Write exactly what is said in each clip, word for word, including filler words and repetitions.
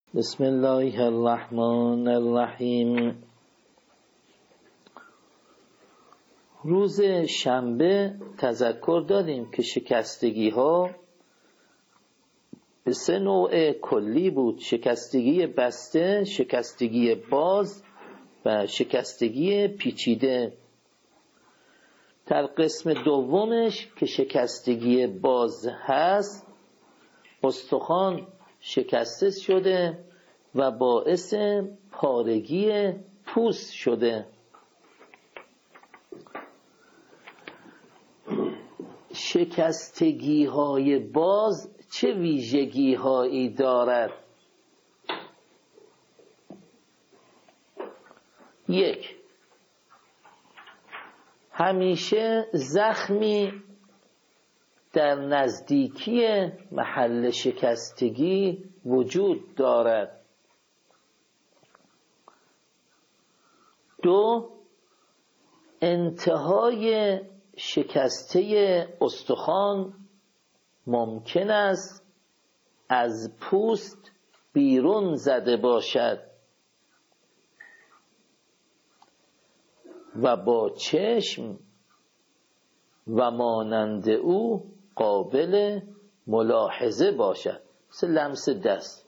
بسم الله الرحمن الرحیم. روز شنبه تذکر دادیم که شکستگی ها به سه نوع کلی بود: شکستگی بسته، شکستگی باز و شکستگی پیچیده. در قسم دومش که شکستگی باز هست، استخوان شکسته شده و باعث پارگی پوست شده. شکستگی های باز چه ویژگی هایی دارد؟ یک، همیشه زخمی در نزدیکی محل شکستگی وجود دارد. دو، انتهای شکسته استخوان ممکن است از پوست بیرون زده باشد و با چشم و مانند او قابل ملاحظه باشد، مثل لمس دست.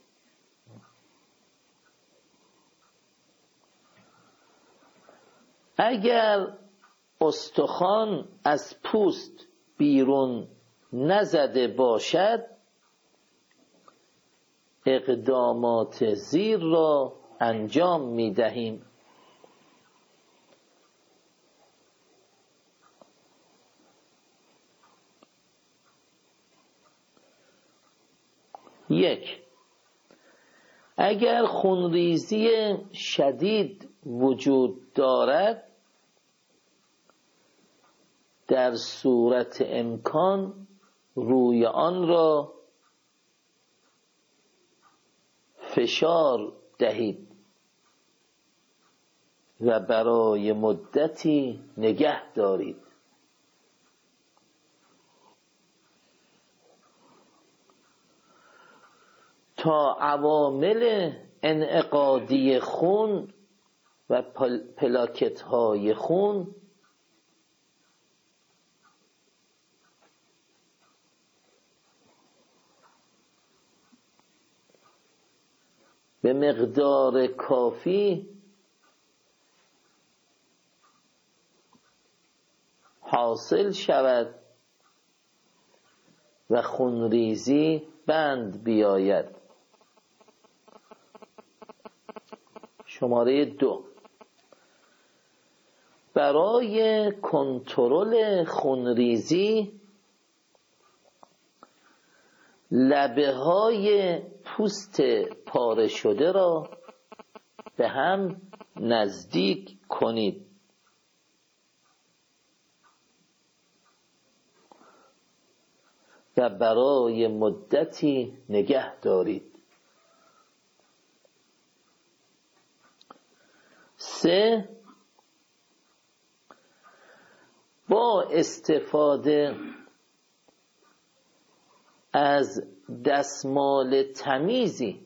اگر استخوان از پوست بیرون نزده باشد، اقدامات زیر را انجام می دهیم. یک، اگر خونریزی شدید وجود دارد، در صورت امکان روی آن را فشار دهید و برای مدتی نگه دارید. تا عوامل انعقادی خون و پلاکت های خون به مقدار کافی حاصل شود و خونریزی بند بیاید. شماره دو، برای کنترل خونریزی لبه های پوست پاره شده را به هم نزدیک کنید. و برای مدتی نگه دارید. سه، با استفاده از دستمال تمیزی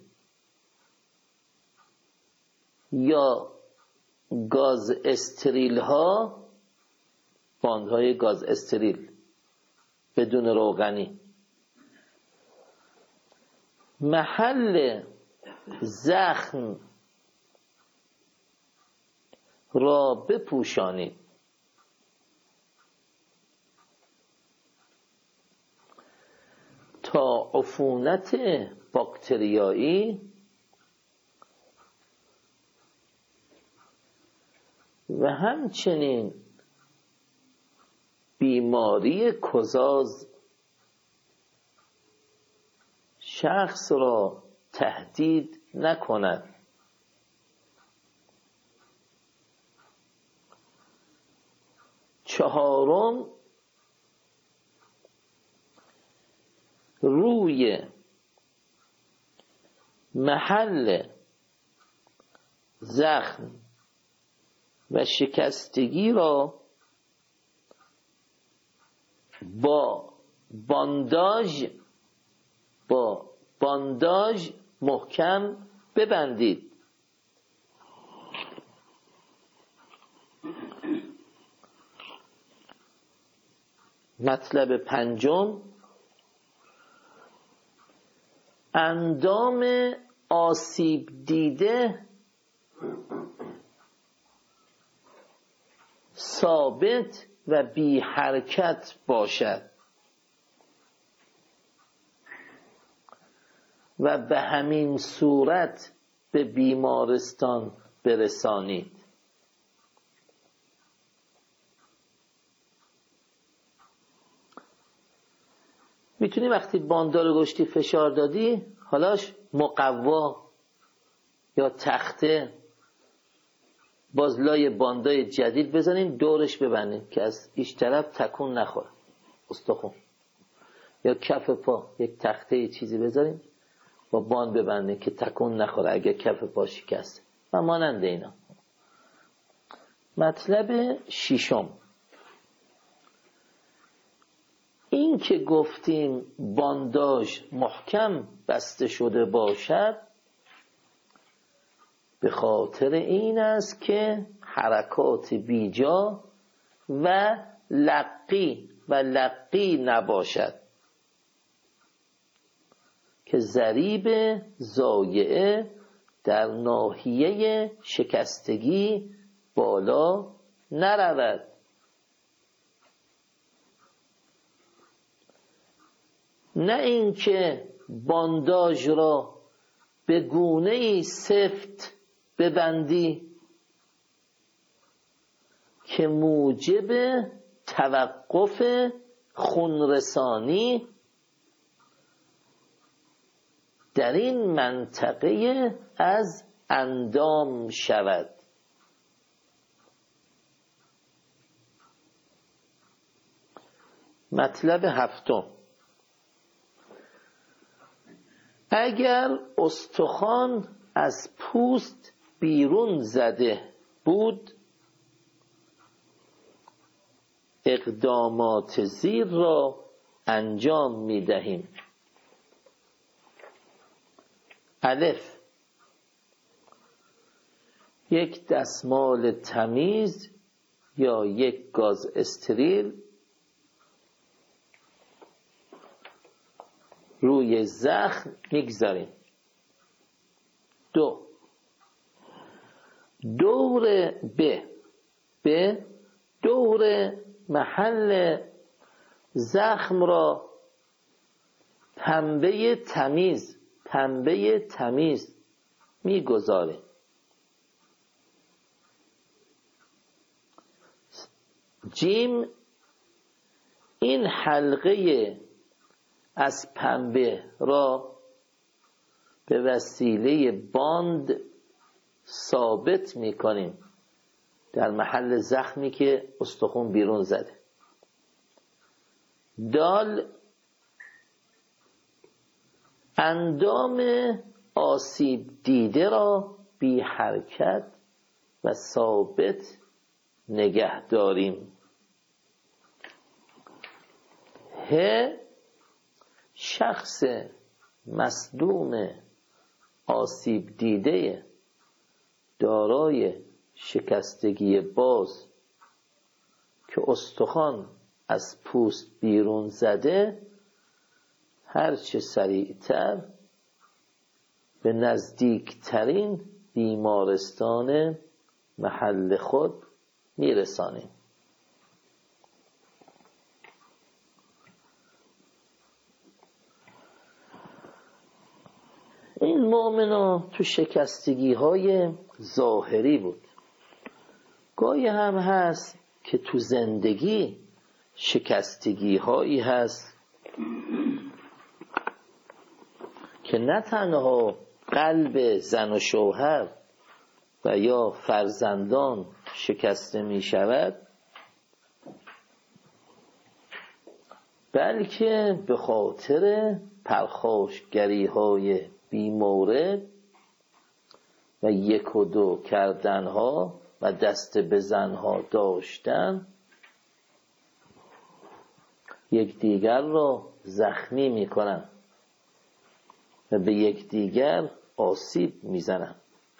یا گاز استریل ها، باندهای گاز استریل بدون روغنی، محل زخم را بپوشانید. تا عفونت باکتریایی و همچنین بیماری کزاز شخص را تهدید نکند. چهارم، روی محل زخم و شکستگی را با بانداژ با بانداژ محکم ببندید. مطلب پنجم، اندام آسیب دیده ثابت و بی حرکت باشد و به همین صورت به بیمارستان برسانید. میتونی وقتی باندار گشتی فشار دادی حالاش مقوا یا تخته باز لای باندای جدید بزنین، دورش ببندین که از ایش طرف تکون نخوره استخون، یا کف پا یک تخته ای چیزی بذارین با باند ببندین که تکون نخوره اگه کف پا شکسته و مانند اینا. مطلب ششم، این که گفتیم بانداژ محکم بسته شده باشد به خاطر این است که حرکات بیجا و لقی و لقی نباشد که ضریب ضایعه در ناحیه شکستگی بالا نرود. نه اینکه بانداژ را به گونه‌ای سفت ببندی که موجب توقف خونرسانی در این منطقه از اندام شود. مطلب هفتم، اگر استخوان از پوست بیرون زده بود اقدامات زیر را انجام می دهیم. الف، یک دستمال تمیز یا یک گاز استریل روی زخم میگذاریم. دو، دور ب به دور محل زخم را پنبه تمیز پنبه تمیز میگذاریم. جیم، این حلقه از پنبه را به وسیله باند ثابت میکنیم در محل زخمی که استخوان بیرون زده. دال، اندام آسیب دیده را بی حرکت و ثابت نگه داریم. ه، شخص مصدوم آسیب دیده دارای شکستگی باز که استخوان از پوست بیرون زده هرچه سریعتر به نزدیکترین بیمارستان محل خود میرسانیم. این مؤمنا تو شکستگی های ظاهری بود. گاهی هم هست که تو زندگی شکستگی هایی هست که نه تنها قلب زن و شوهر و یا فرزندان شکسته می شود، بلکه به خاطر پرخاشگری های بیمورد و یک و دو کردن ها و دست به زن ها داشتن یکدیگر را زخمی می کنند و به یکدیگر آسیب میزنند.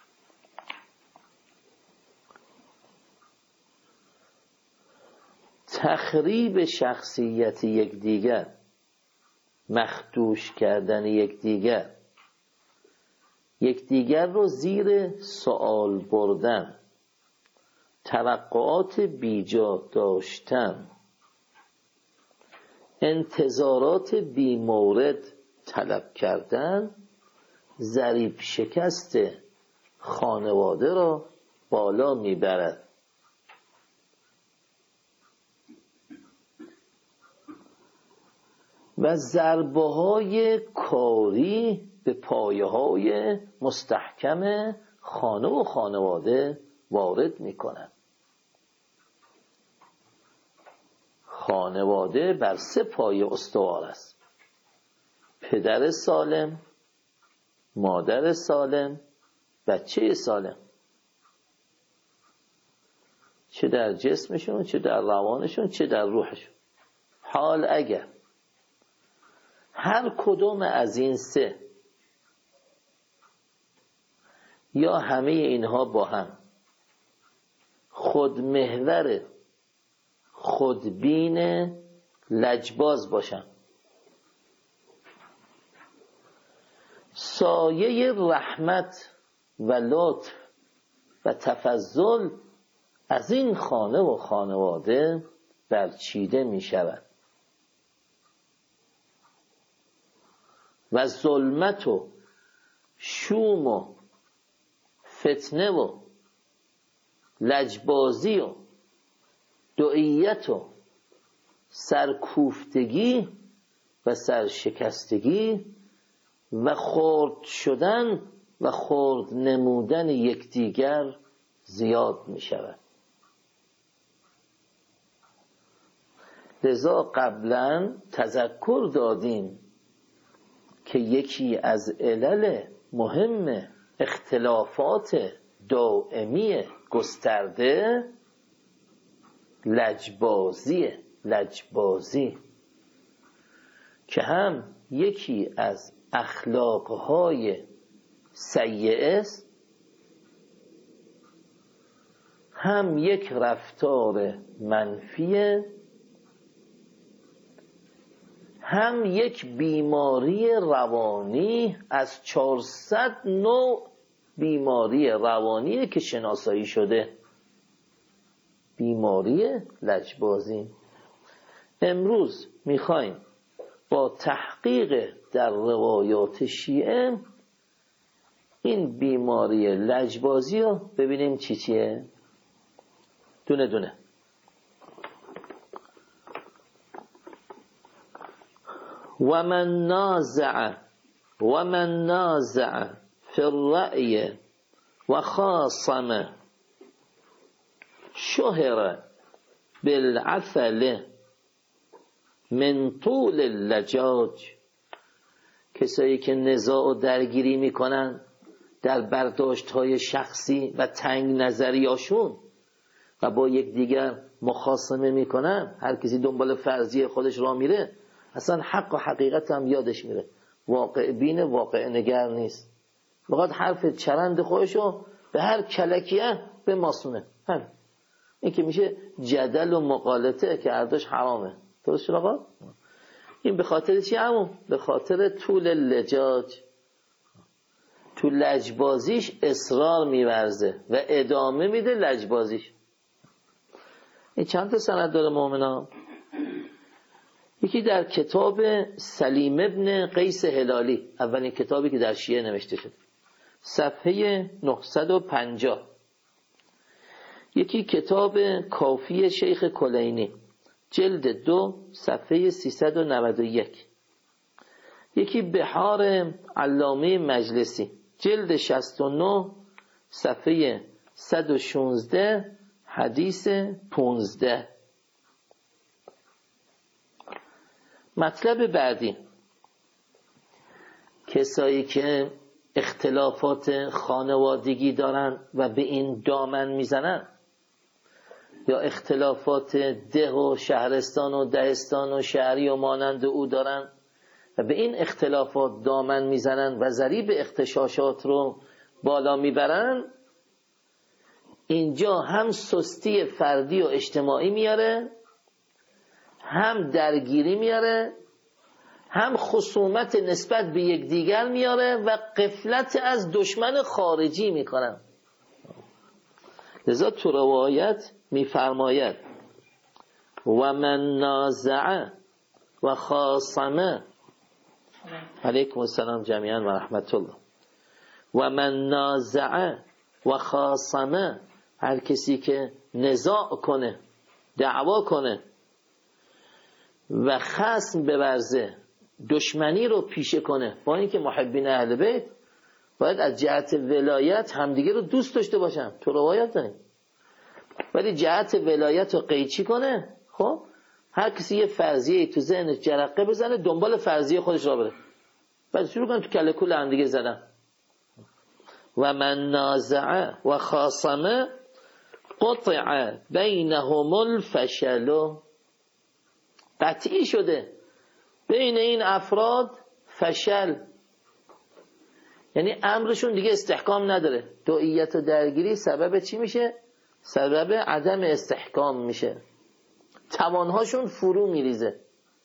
تخریب شخصیت یکدیگر، مخدوش کردن یکدیگر، یکدیگر رو زیر سوال بردن، توقعات بیجا داشتن، انتظارات بیمورد طلب کردن، ضریب شکست خانواده را بالا میبرد. و ضربه های کاری به پایه های مستحکم خانه و خانواده وارد می کنند. خانواده بر سه پایه استوار است: پدر سالم، مادر سالم، بچه سالم، چه در جسمشون، چه در روانشون، چه در روحشون. حال اگر هر کدوم از این سه یا همه اینها با هم خودمحور، خودبین، لجباز باشن، سایه رحمت و لطف و تفضل از این خانه و خانواده برچیده می شود و ظلمت و شوم و فتنه و لجبازی و دعیت و سرکوفتگی و سرشکستگی و خرد شدن و خرد نمودن یکدیگر زیاد می شود. لذا قبلا تذکر دادیم که یکی از علل مهم اختلافات دائمی گسترده لجبازی لجبازی که هم یکی از اخلاقهای سیئه است، هم یک رفتار منفیه، هم یک بیماری روانی از چهارصد نوع بیماری روانی که شناسایی شده. بیماری لجبازی. امروز میخوایم با تحقیق در روایات شیعه این بیماری لجبازی رو ببینیم چی چیه دونه دونه. و من نازع و من نازع فی الرأی و خاصم شهر بالعفل من طول اللجاج. کسایی که نزاع و درگیری میکنن در برداشت های شخصی و تنگ نظریاشون و با یک دیگر مخاصمه میکنن، هر کسی دنبال فرضیه خودش را میره، اصلا حق و حقیقت هم یادش میره، واقع بین واقع نگر نیست، فقط حرف چرند خودشو به هر کلکیه به ماسونه. همین این که میشه جدل و مقالطه که ارداش حرامه. درست شد آقا؟ این به خاطر چی همون؟ به خاطر طول لجاج، تو لجبازیش اصرار میورزه و ادامه میده لجبازیش. این چند تا سند داره مومنا؟ یکی در کتاب سلیم ابن قیس هلالی، اولین کتابی که در شیعه نوشته شد، صفحه نهصد و پنجاه. یکی کتاب کافی شیخ کلینی، جلد دو، صفحه سیصد و نود و یک. یکی بحار علامه مجلسی، جلد شصت و نه، صفحه صد و شانزده، حدیث پانزده. مطلب بعدی، کسایی که اختلافات خانوادگی دارن و به این دامن میزنن، یا اختلافات ده و شهرستان و دهستان و شهری و مانند او دارن و به این اختلافات دامن میزنن و ضریب اغتشاشات رو بالا میبرن، اینجا هم سستی فردی و اجتماعی میاره، هم درگیری میاره، هم خصومت نسبت به یکدیگر میاره و غفلت از دشمن خارجی میکنن. لذا تو روایت میفرماید و من نازع و خاصمه، علیکم السلام جمیعا و رحمت الله، و من نازع و خاصمه، هر کسی که نزاع کنه، دعوا کنه و خصم بورزه، دشمنی رو پیشه کنه، با اینکه محبین اهل بیت باید از جهت ولایت همدیگه رو دوست داشته باشن، تو روایت داریم، ولی جهت ولایت رو قیچی کنه، خب هر کسی یه فرضیه تو ذهنش جرقه بزنه، دنبال فرضیه خودش را بره، بعد شروع کنه تو کله کول همدیگه زدن. و من نازع و خاصمه قطع بینهم الفشل، قطعی شده بین این افراد فشل، یعنی امرشون دیگه استحکام نداره. دوئیت و درگیری سبب چی میشه؟ سبب عدم استحکام میشه، توانهاشون فرو میریزه،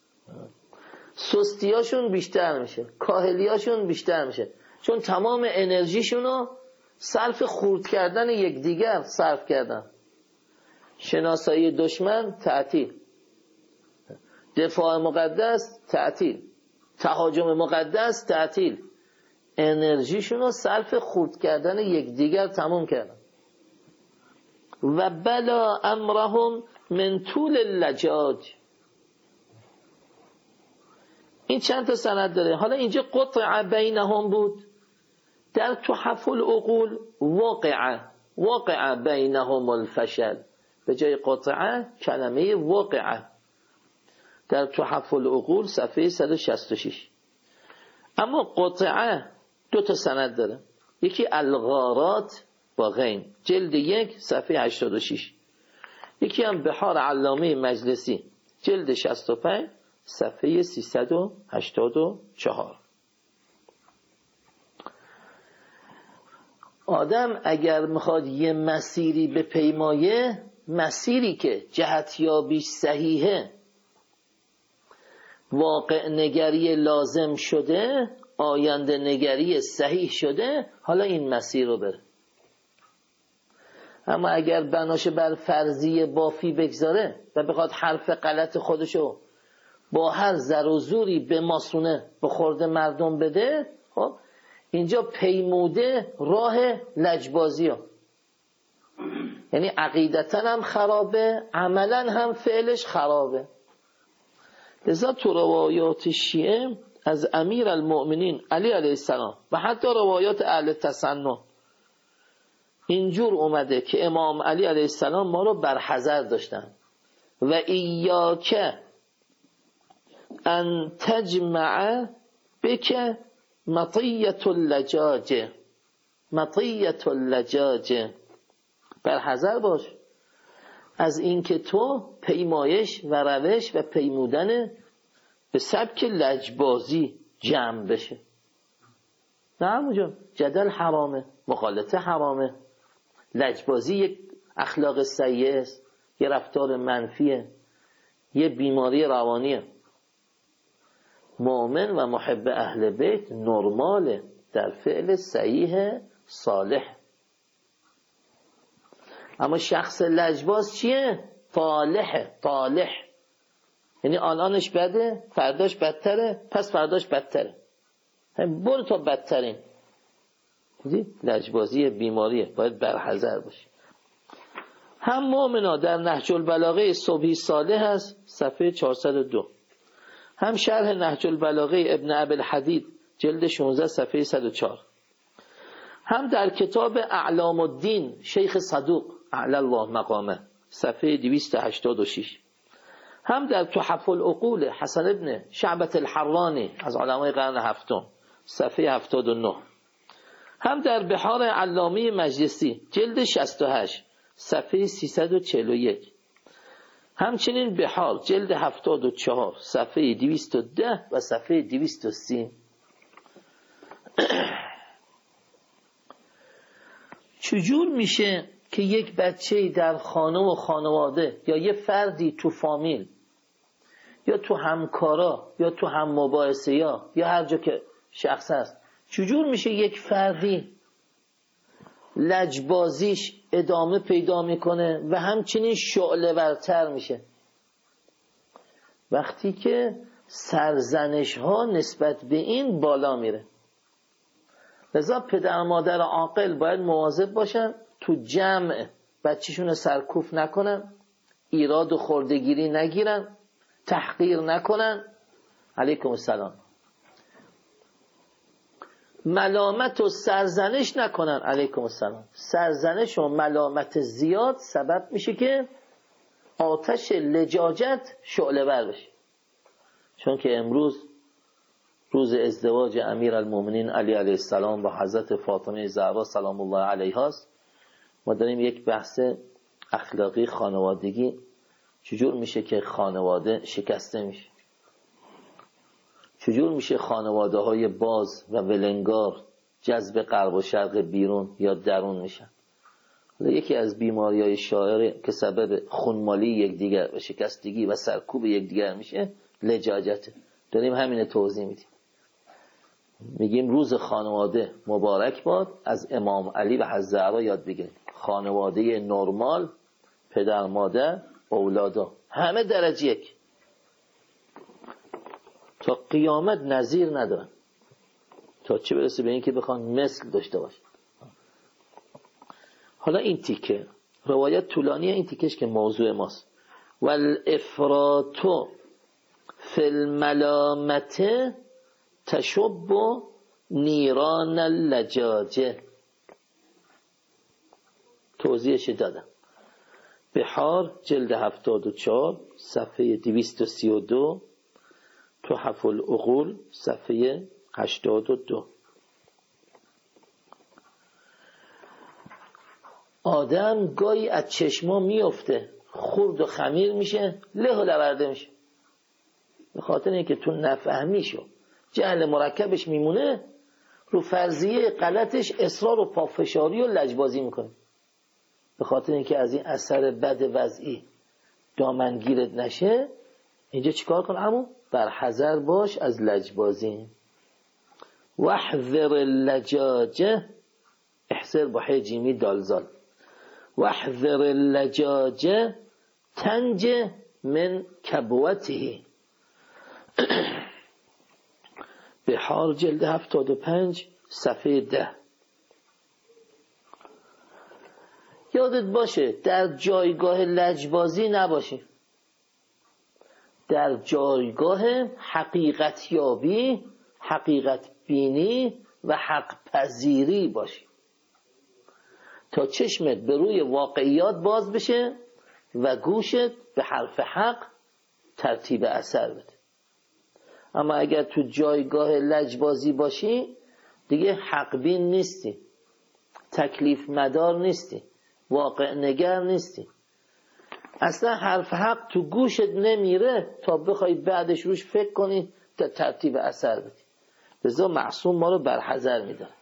سستیاشون بیشتر میشه، کاهلیاشون بیشتر میشه، چون تمام انرژیشونو صرف خورد کردن یکدیگر صرف کردن. شناسایی دشمن تعطیل، دفاع مقدس تعطیل، تهاجم مقدس تعطیل، انرژیشونو صرف خورد کردن یکدیگر تموم کردن. و بلا امرهم من طول اللجاج، این چند تا سند داره. حالا اینجا قطع بینهم بود، در تحف العقول واقع واقع بینهم الفشل، به جای قطع کلمه واقع در تحف العقول صفحه صد و شصت و شش. اما قطع دو تا سند داره، یکی الغارات با غین جلد یک صفحه هشتاد و شش، یکی هم بحار علامه مجلسی جلد شصت و پنج صفحه سیصد و هشتاد و چهار. آدم اگر میخواد یه مسیری به پیمایه، مسیری که جهتیابیش صحیحه، واقع نگری لازم شده، آینده نگری صحیح شده، حالا این مسیر رو بره. اما اگر بناش بر فرضیه بافی بگذاره و بخواد حرف غلط خودشو با هر زر و زوری به ماسونه به خورده مردم بده، خب اینجا پیموده راه لجبازی ها، یعنی عقیدتاً هم خرابه، عملاً هم فعلش خرابه. لذا تو روایات شیعه از امیر المؤمنین علی علیه السلام و حتی روایات اهل تسنن اینجور اومده که امام علی علیه السلام ما رو برحذر داشتن و ایاک ان تجمع بک مطیت اللجاج، مطیت اللجاج، برحذر باش از اینکه تو پیمایش و روش و پیمودن به سبک لجبازی جمع بشه. نه همونجا جدل حرامه، مخالطه حرامه، لجبازی یک اخلاق سیئه است، یه رفتار منفیه، یه بیماری روانیه. مؤمن و محب اهل بیت نرماله در فعل صحیح صالح. اما شخص لجباز چیه؟ طالحه، طالح، یعنی آنانش بده، فرداش بدتره، پس فرداش بدتره، برو تا بدترین. لجبازی بیماریه، باید برحذر باشی. هم مؤمنا در نهج البلاغه صبحی صالح هست صفحه چهارصد و دو، هم شرح نهج البلاغه ابن ابی الحدید جلد شانزده صفحه صد و چهار، هم در کتاب اعلام الدین شیخ صدوق اعلی الله مقامه صفحه دویست و هشتاد و شش، هم در تحف العقول حسن ابن شعبة الحرانی از علمای قرن هفتم صفحه هفتاد و نه، هم در بحار علامه مجلسی جلد شصت و هشت صفحه سیصد و چهل و یک، همچنین بحار جلد هفتاد و چهار صفحه دویست و ده و صفحه دویست و سی. چجور میشه که یک بچه در خانه و خانواده یا یه فردی تو فامیل یا تو همکارا یا تو هم مباحثه یا یا هر جا که شخص هست، چجور میشه یک فردی لجبازیش ادامه پیدا میکنه و همچنین شعله ورتر میشه؟ وقتی که سرزنش ها نسبت به این بالا میره. لذا پدر مادر عاقل باید مواظب باشن تو جمع بچه‌شون سرکوف نکنن، ایراد و خردگیری نگیرن، تحقیر نکنن. علیکم السلام. ملامت و سرزنش نکنن. علیکم السلام. سرزنش و ملامت زیاد سبب میشه که آتش لجاجت شعله ور بشه. چون که امروز روز ازدواج امیر المومنین علی علیه السلام با حضرت فاطمه زهرا سلام الله علیها است. ما داریم یک بحث اخلاقی خانوادگی، چجور میشه که خانواده شکسته میشه، چجور میشه خانواده های باز و ولنگار جذب غرب و شرق بیرون یا درون میشن. یکی از بیماری های شایع که سبب خونمالی یکدیگر و شکستگی و سرکوب یکدیگر میشه لجاجته. داریم همین توضیح میدیم. میگیم روز خانواده مبارک باد، از امام علی و حضرت زهرا یاد بگیریم. خانواده نرمال، پدر مادر اولادا همه درجه یک، تا قیامت نظیر ندارن، تا چه برسه به این که بخوان مثل داشته باشه. حالا این تیکه روایت طولانیه، این تیکش که موضوع ماست. والافراط فی الملامت تشب نیران اللجاجه. توضیحش دادم. بحار جلد هفتاد و چهار صفحه دویست و سی و دو، تحف العقول صفحه هشتاد و دو. آدم گاهی از چشما میفته، خرد و خمیر میشه، له و لورده میشه، به خاطر اینکه تو نفهمیشو جهل مرکبش میمونه، رو فرضیه غلطش اصرار و پافشاری و لجبازی میکنه. به خاطر اینکه از این اثر بد وضعی دامنگیرت نشه، اینجا چیکار کن؟ عمو بر حذر باش از لجبازی. واحذر اللجاجه، احذر با ح جیمی دالزال. واحذر اللجاجه تنج من کبوته. بحار جلد هفتاد و پنج صفحه ده. یادت باشه در جایگاه لجبازی نباشی، در جایگاه حقیقت یابی، حقیقت بینی و حق پذیری باشی، تا چشمت به روی واقعیات باز بشه و گوشت به حرف حق ترتیب اثر بده. اما اگر تو جایگاه لجبازی باشی، دیگه حق بین نیستی، تکلیف مدار نیستی، واقع نگر نیستی، اصلا حرف حق تو گوشت نمیره تا بخوای بعدش روش فکر کنی تا ترتیب اثر بدی. لذا معصوم ما رو برحذر میداره.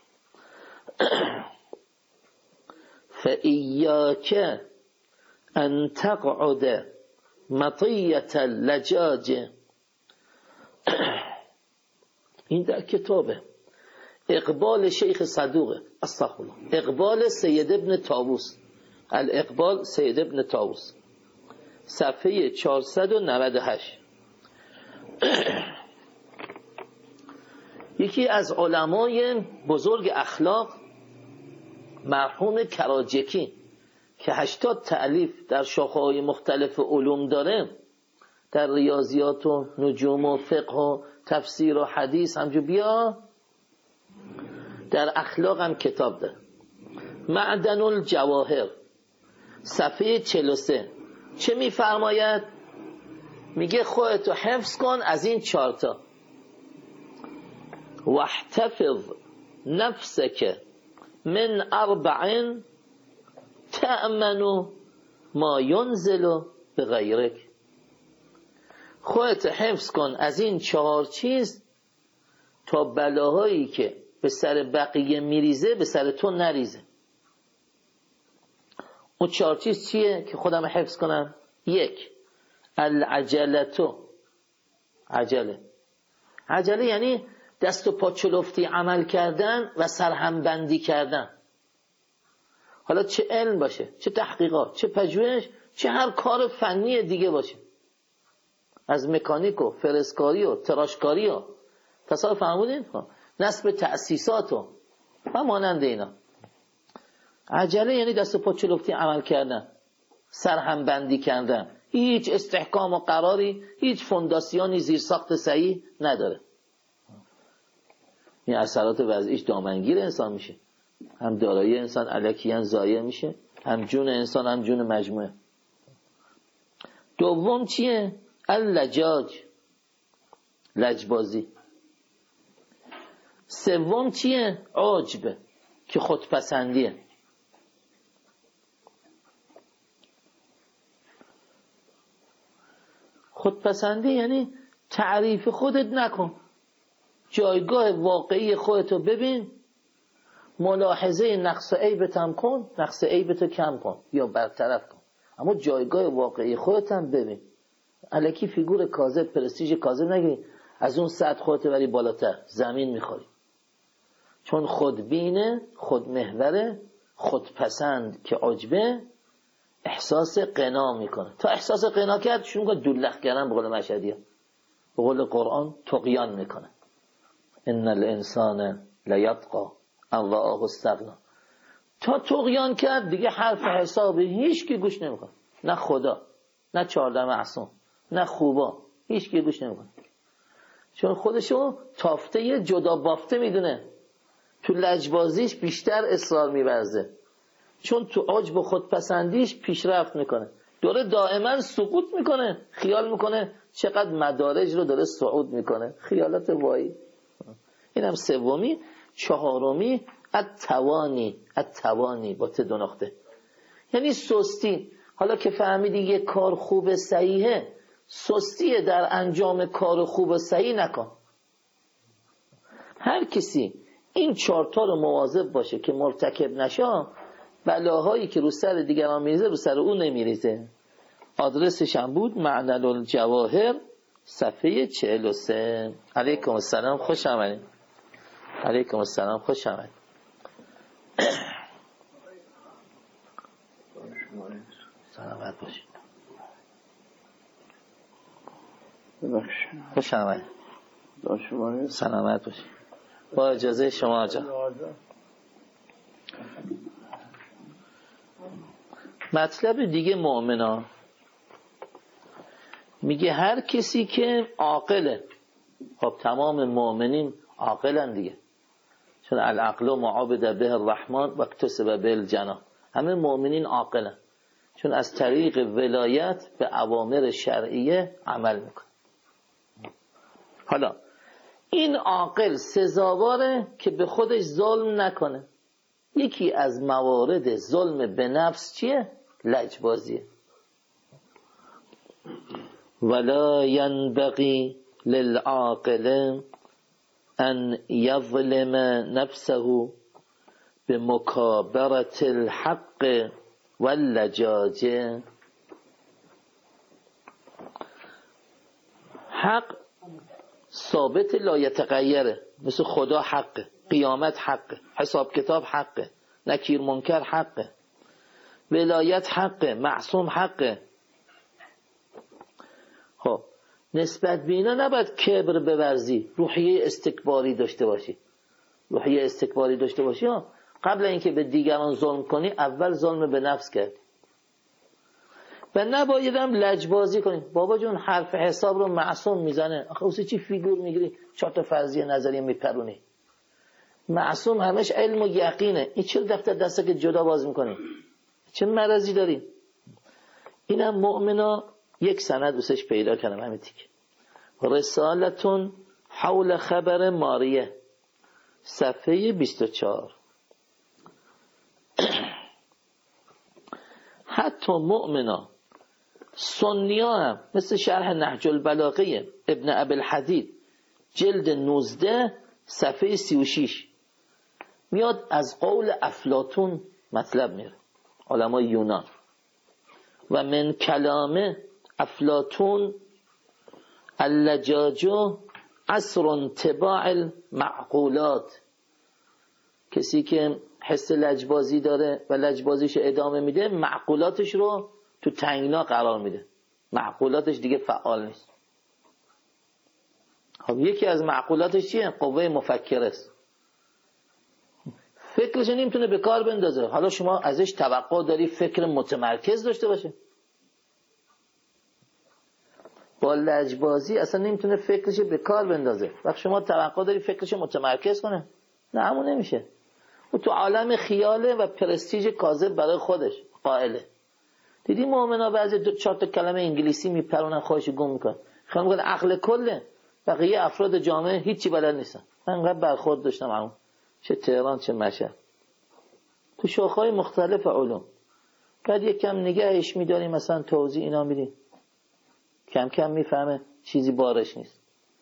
فَإِيَّاكَ أَن تَقْعُدَ مَطِيَّةَ اللَّجَاجِ. این در کتابه اقبال شیخ صدوقه، استغفرالله، اقبال سید ابن طاووس، الاقبال سید ابن طاووس، صفحه چهارصد و نود و هشت. یکی از علمای بزرگ اخلاق مرحوم کراجکی که هشتاد تألیف در شاخه‌های مختلف علوم داره، در ریاضیات و نجوم و فقه و تفسیر و حدیث، همجور بیا در اخلاق هم کتاب داره. معدن الجواهر صفحه چهل و سه چه میفرماید؟ میگه خودتو حفظ کن از این چارتا. واحتفظ نفسک من اربع تأمن ما ينزل بغیرک. خودت حفظ کن از این چهار چیز تا بلاهایی که به سر بقیه میریزه به سر تو نریزه. اون چهار چیز چیه که خودم حفظ کنم؟ یک، العجلتو، عجله. عجله یعنی دست و پا چلفتی عمل کردن و سرهم بندی کردن. حالا چه علم باشه، چه تحقیقات، چه پژوهش، چه هر کار فنی دیگه باشه، از مکانیک و فرسکاری و تراشکاری و تصور فهمودین؟ نصب تأسیسات و مانند اینا. عجله یعنی دست و پا چلفتی عمل کردن، سرهم بندی کردن، هیچ استحکام و قراری، هیچ فونداسیونی زیر ساخت صحیح نداره. این اثرات وضعیش دامنگیر انسان میشه، هم دارایی انسان الکیاً ضایع میشه، هم جون انسان هم جون مجموعه. دوم چیه؟ اللجاج، لجبازی. سوم چیه؟ عجب که خودپسندیه. خودپسندی یعنی تعریف خودت نکن، جایگاه واقعی خودتو ببین، ملاحظه نقص و عیبت هم کن، نقص عیبتو کم کن یا برطرف کن، اما جایگاه واقعی خودت هم ببین. الکی فیگور کاذب، پرستیژ کاذب نگیری، از اون سطح خودت بری بالاتر، زمین میخوری. چون خودبینه، خودمحوره، خودپسند که عجبه، احساس قنا میکنه. تا احساس قنا کرد شروع کنه دولخ کردن، به قول مشهدیه، به قول قرآن طغیان میکنه. ان الانسان لیطغی ان رآه استغنی. تا طغیان کرد دیگه حرف حساب هیچ کی گوش نمیکنه، نه خدا، نه چهارده معصوم، نه خوبا، هیچ کی گوش نمیکنه. چون خودشو تافته جدا بافته میدونه، تو لجبازیش بیشتر اصرار می‌ورزه، چون تو عجب و خودپسندیش پیشرفت میکنه، داره دائما سقوط میکنه، خیال میکنه چقدر مدارج رو داره صعود میکنه، خیالات وایی. اینم سومی. چهارمی التوانی، التوانی با ت دو نقطه، یعنی سستی. حالا که فهمیدی یک کار خوب صحیحه، سستی در انجام کار خوب و صحیح نکن. هر کسی این چهارتا رو مواظب باشه که مرتکب نشه، بلاهایی که رو سر دیگران میریزه رو سر اون نمیریزه. آدرسش هم بود معنل الجواهر صفحه چهل و سه. علیکم السلام، خوش آمدید. علیکم السلام، خوش آمدید. سلامت باشید. خوش آمدید. سلامت باشید. با اجازه شما آجا. مطلب دیگه مؤمنا میگه هر کسی که عاقله. خب تمام مؤمنین عاقلن دیگه، چون العقل معابد به الرحمن و اکتسب به الجنان. همه مؤمنین عاقلن، چون از طریق ولایت به اوامر شرعیه عمل میکنه. حالا این عاقل سزاواره که به خودش ظلم نکنه. یکی از موارد ظلم به نفس چیه؟ لجبازیه. ولا ينبغي للعاقل ان يظلم نفسه بمكابرة الحق واللجاجه. حق ثابت لا یتغیره، مثل خدا حقه، قیامت حقه، حساب کتاب حقه، نکیر منکر حقه، ولایت حقه، معصوم حقه. خب نسبت به اینا نباید کبر بورزی، روحیه استکباری داشته باشی. روحیه استکباری داشته باشی ها، قبل اینکه به دیگران ظلم کنی اول ظلم به نفس کردی. و نباید هم لجبازی کنی. بابا جون حرف حساب رو معصوم میزنه، آخه اوسی چی فیگور میگیری، چهار تا فرضیه نظریه میپرونی. معصوم همش علم و یقینه، این چرا دفتر دسته که جدا باز میکنی؟ چه مرضی داری؟ اینم مؤمنا یک سند دوستش پیدا کردم همین تیک. رسالتون حول خبر ماریه، صفحه بیست و چهار. حتی مؤمنا سنی ها هم مثل شرح نهج البلاغه ابن ابوالحدید جلد نوزده صفحه سی و شش میاد از قول افلاطون مطلب میره، علمای یونان. و من کلام افلاطون اللجاج عصر تباع المعقولات، کسی که حس لجبازی داره و لجبازیش ادامه میده معقولاتش رو تو تنگنا قرار میده، معقولاتش دیگه فعال نیست. خب یکی از معقولاتش چیه؟ قوه مفکره است، فکرش نمیتونه به کار بندازه. حالا شما ازش توقع داری فکر متمرکز داشته باشه؟ با لجبازی اصلا نمیتونه فکرش به کار بندازه. وقت شما توقع داری فکرش متمرکز کنه؟ نه، همون نمیشه. او تو عالم خیاله و پرستیژ کاذب برای خودش قائله. دیدی مؤمنا بعضی دو چهار تا کلمه انگلیسی میپرونن خودش گم میکنن، خیلی میگن عقل کله. بقیه افراد جامعه هیچی بلد نیستن. من انقدر برخورد داشتم همون، چه تهران چه مشهد، تو شاخه‌های مختلف علوم. بعد یک کم نگهش میداری، مثلا توضیح اینا میدی، کم کم میفهمه چیزی بارش نیست.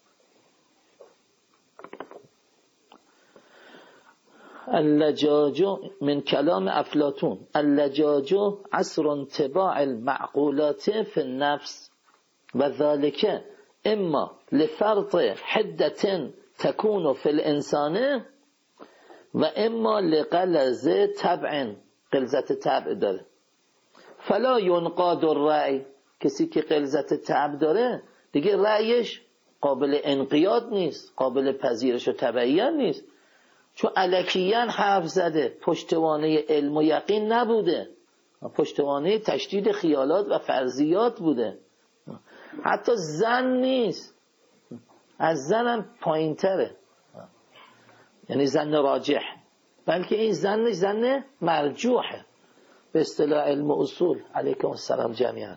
اللجاج من کلام افلاطون اللجاج عصر انطباع المعقولات فی النفس و ذلك اما لفرط حدة تكون في الانسان و اما لغلظ طبع، غلظت طبع داره. فلا ينقاد الرأی، کسی که غلظت طبع داره دیگه رأیش قابل انقیاد نیست، قابل پذیرش و تبعیت نیست، چون الکیاً حرف زده، پشتوانه علم و یقین نبوده، پشتوانه تشدید خیالات و فرضیات بوده. حتی زن نیست، از زن هم پایین تره، یعنی زن راجح، بلکه این زن زن مرجوحه به اصطلاح علم و اصول. علیکم السلام جمیعا.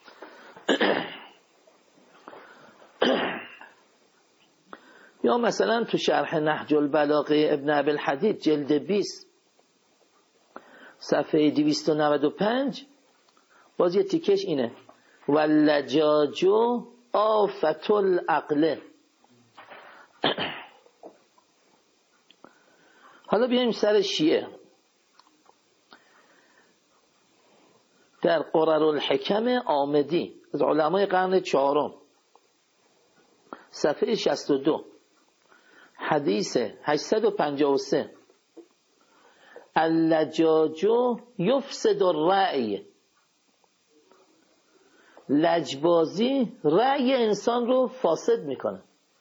یا مثلا تو شرح نهج البلاغه ابن ابوالحدید جلد بیست صفحه دویست و نود و پنج باز یه تیکش اینه: واللجاج آفت العقل. حالا بیایم سر شیعه. در قرر الحکم آمدی از علمای قرن چهارم صفحه شصت و دو حدیث هشتصد و پنجاه و سه: اللجاج یفسد الرأی. لجبازی رأی انسان رو فاسد میکنه،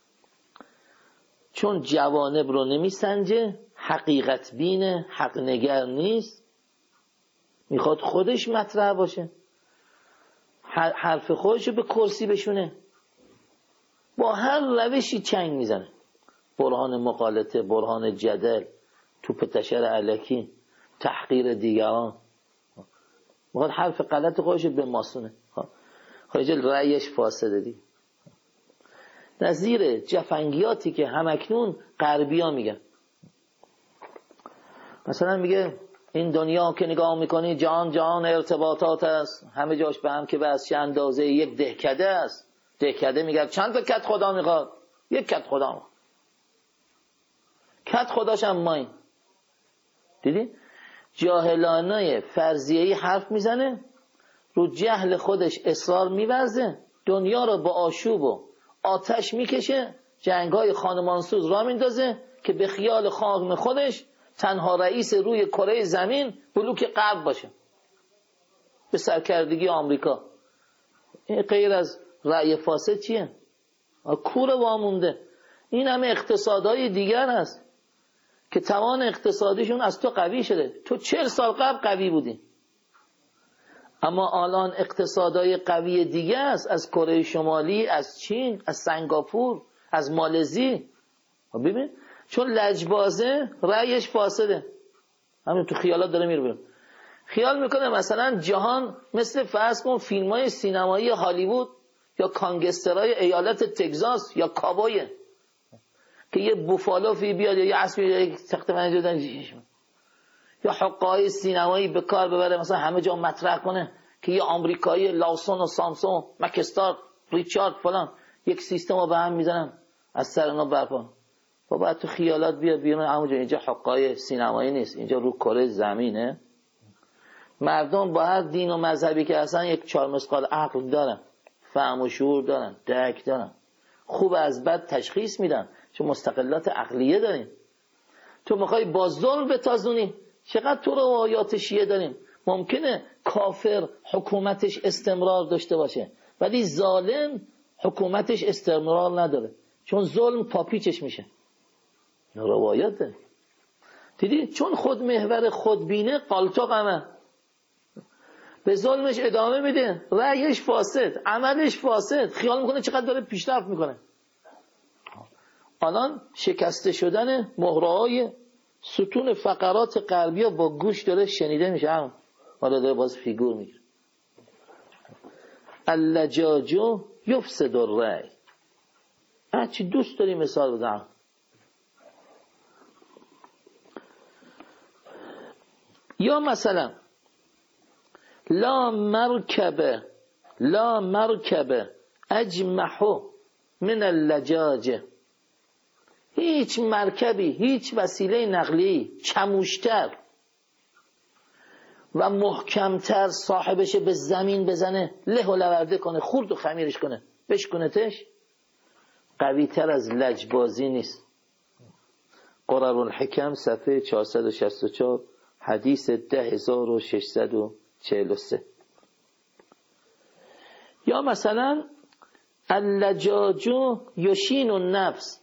چون جوانب رو نمیسنجه، حقیقت بینه، حق نگر نیست، میخواد خودش مطرح باشه، حرف خودش رو به کرسی بشونه، با هر روشی چنگ میزنه، برهان مقالطه، برهان جدل، توپ تشر الکی، تحقیر دیگران، میخواد حرف غلط خودش رو به ماسونه، خواهی رأیش فاسده دی. نظیر جفنگیاتی که همکنون غربی ها میگن، مثلا میگه این دنیا که نگاه میکنی جان جان ارتباطات است، همه جاش به هم که بس چه اندازه یک دهکده است. دهکده میگه چند تا کت خدا میخواد؟ یک کت خدا میخواد. کت خداش هم ماین. دیدی؟ جاهلانه فرضیه‌ای حرف میزنه، رو جهل خودش اصرار میورزه، دنیا رو با آشوب و آتش میکشه، جنگ‌های خانمانسوز را میندازه که به خیال خام خودش تنها رئیس روی کره زمین بلوک غرب باشه به سرکردگی آمریکا. این غیر از رأی فاسد چیه؟ کور وامونده. این همه اقتصادهای دیگر هست که توان اقتصادیشون از تو قوی شده، تو چهل سال قبل قوی بودی، اما الان اقتصادهای قوی دیگه است، از کره شمالی، از چین، از سنگاپور، از مالزی. ببین چون لجبازه رأیش فاسده، همین تو خیالات داره میره بیرون. خیال میکنه مثلا جهان مثل فرض کن فیلم‌های سینمایی هالیوود یا کانگسترهای ایالت تگزاس یا کابویه که یه بوفالوفی بیاد یا یه اسبی یا یک تخت پنجره دادن یا حقای سینمایی به کار ببره، مثلا همه جا مطرح کنه که یه آمریکایی لاسون و سامسون مکستار ریچارد فلان یک سیستم رو به هم میزنن از سر اونا برپا. بابا تو خیالات بیا بیرون. همونجا اینجا حقای سینمایی نیست، اینجا رو کره زمینه. مردم با هر دین و مذهبی که هستن یک چهار مسقال عقل دارن، فهم و شعور دارن، درک دارن، خوب از بد تشخیص میدن، چون مستقلات عقلیه داریم. تو میخوای با ظلم بتازونی؟ چقدر تو روایات شیعه داریم. ممکنه کافر حکومتش استمرار داشته باشه ولی ظالم حکومتش استمرار نداره، چون ظلم پاپیچش میشه. روایات داریم. دیدی؟ چون خود محور خودبینه قالتاق همه به ظلمش ادامه میده، رأیش فاسد، عملش فاسد، خیال میکنه چقدر داره پیشرفت میکنه. الان شکسته شدن مهره‌های ستون فقرات غربی با گوش داره شنیده میشه. هم حالا داره باز فیگور میگیره. اللجاجو یفسد الرأی. هرچی دوست داری مثال بزنم. یا مثلا لا مرکب لا مرکب اجمحو من اللجاجه. هیچ مرکبی، هیچ وسیله نقلیه‌ای چموشتر و محکمتر صاحبش به زمین بزنه، له و لورده کنه، خورد و خمیرش کنه، بشکنتش، قوی تر از لجبازی نیست. قرار الحکم صفحه چهارصد و شصت و چهار حدیث ده هزار و ششصد و چهل و سه. یا مثلا اللجاجو یشین النفس،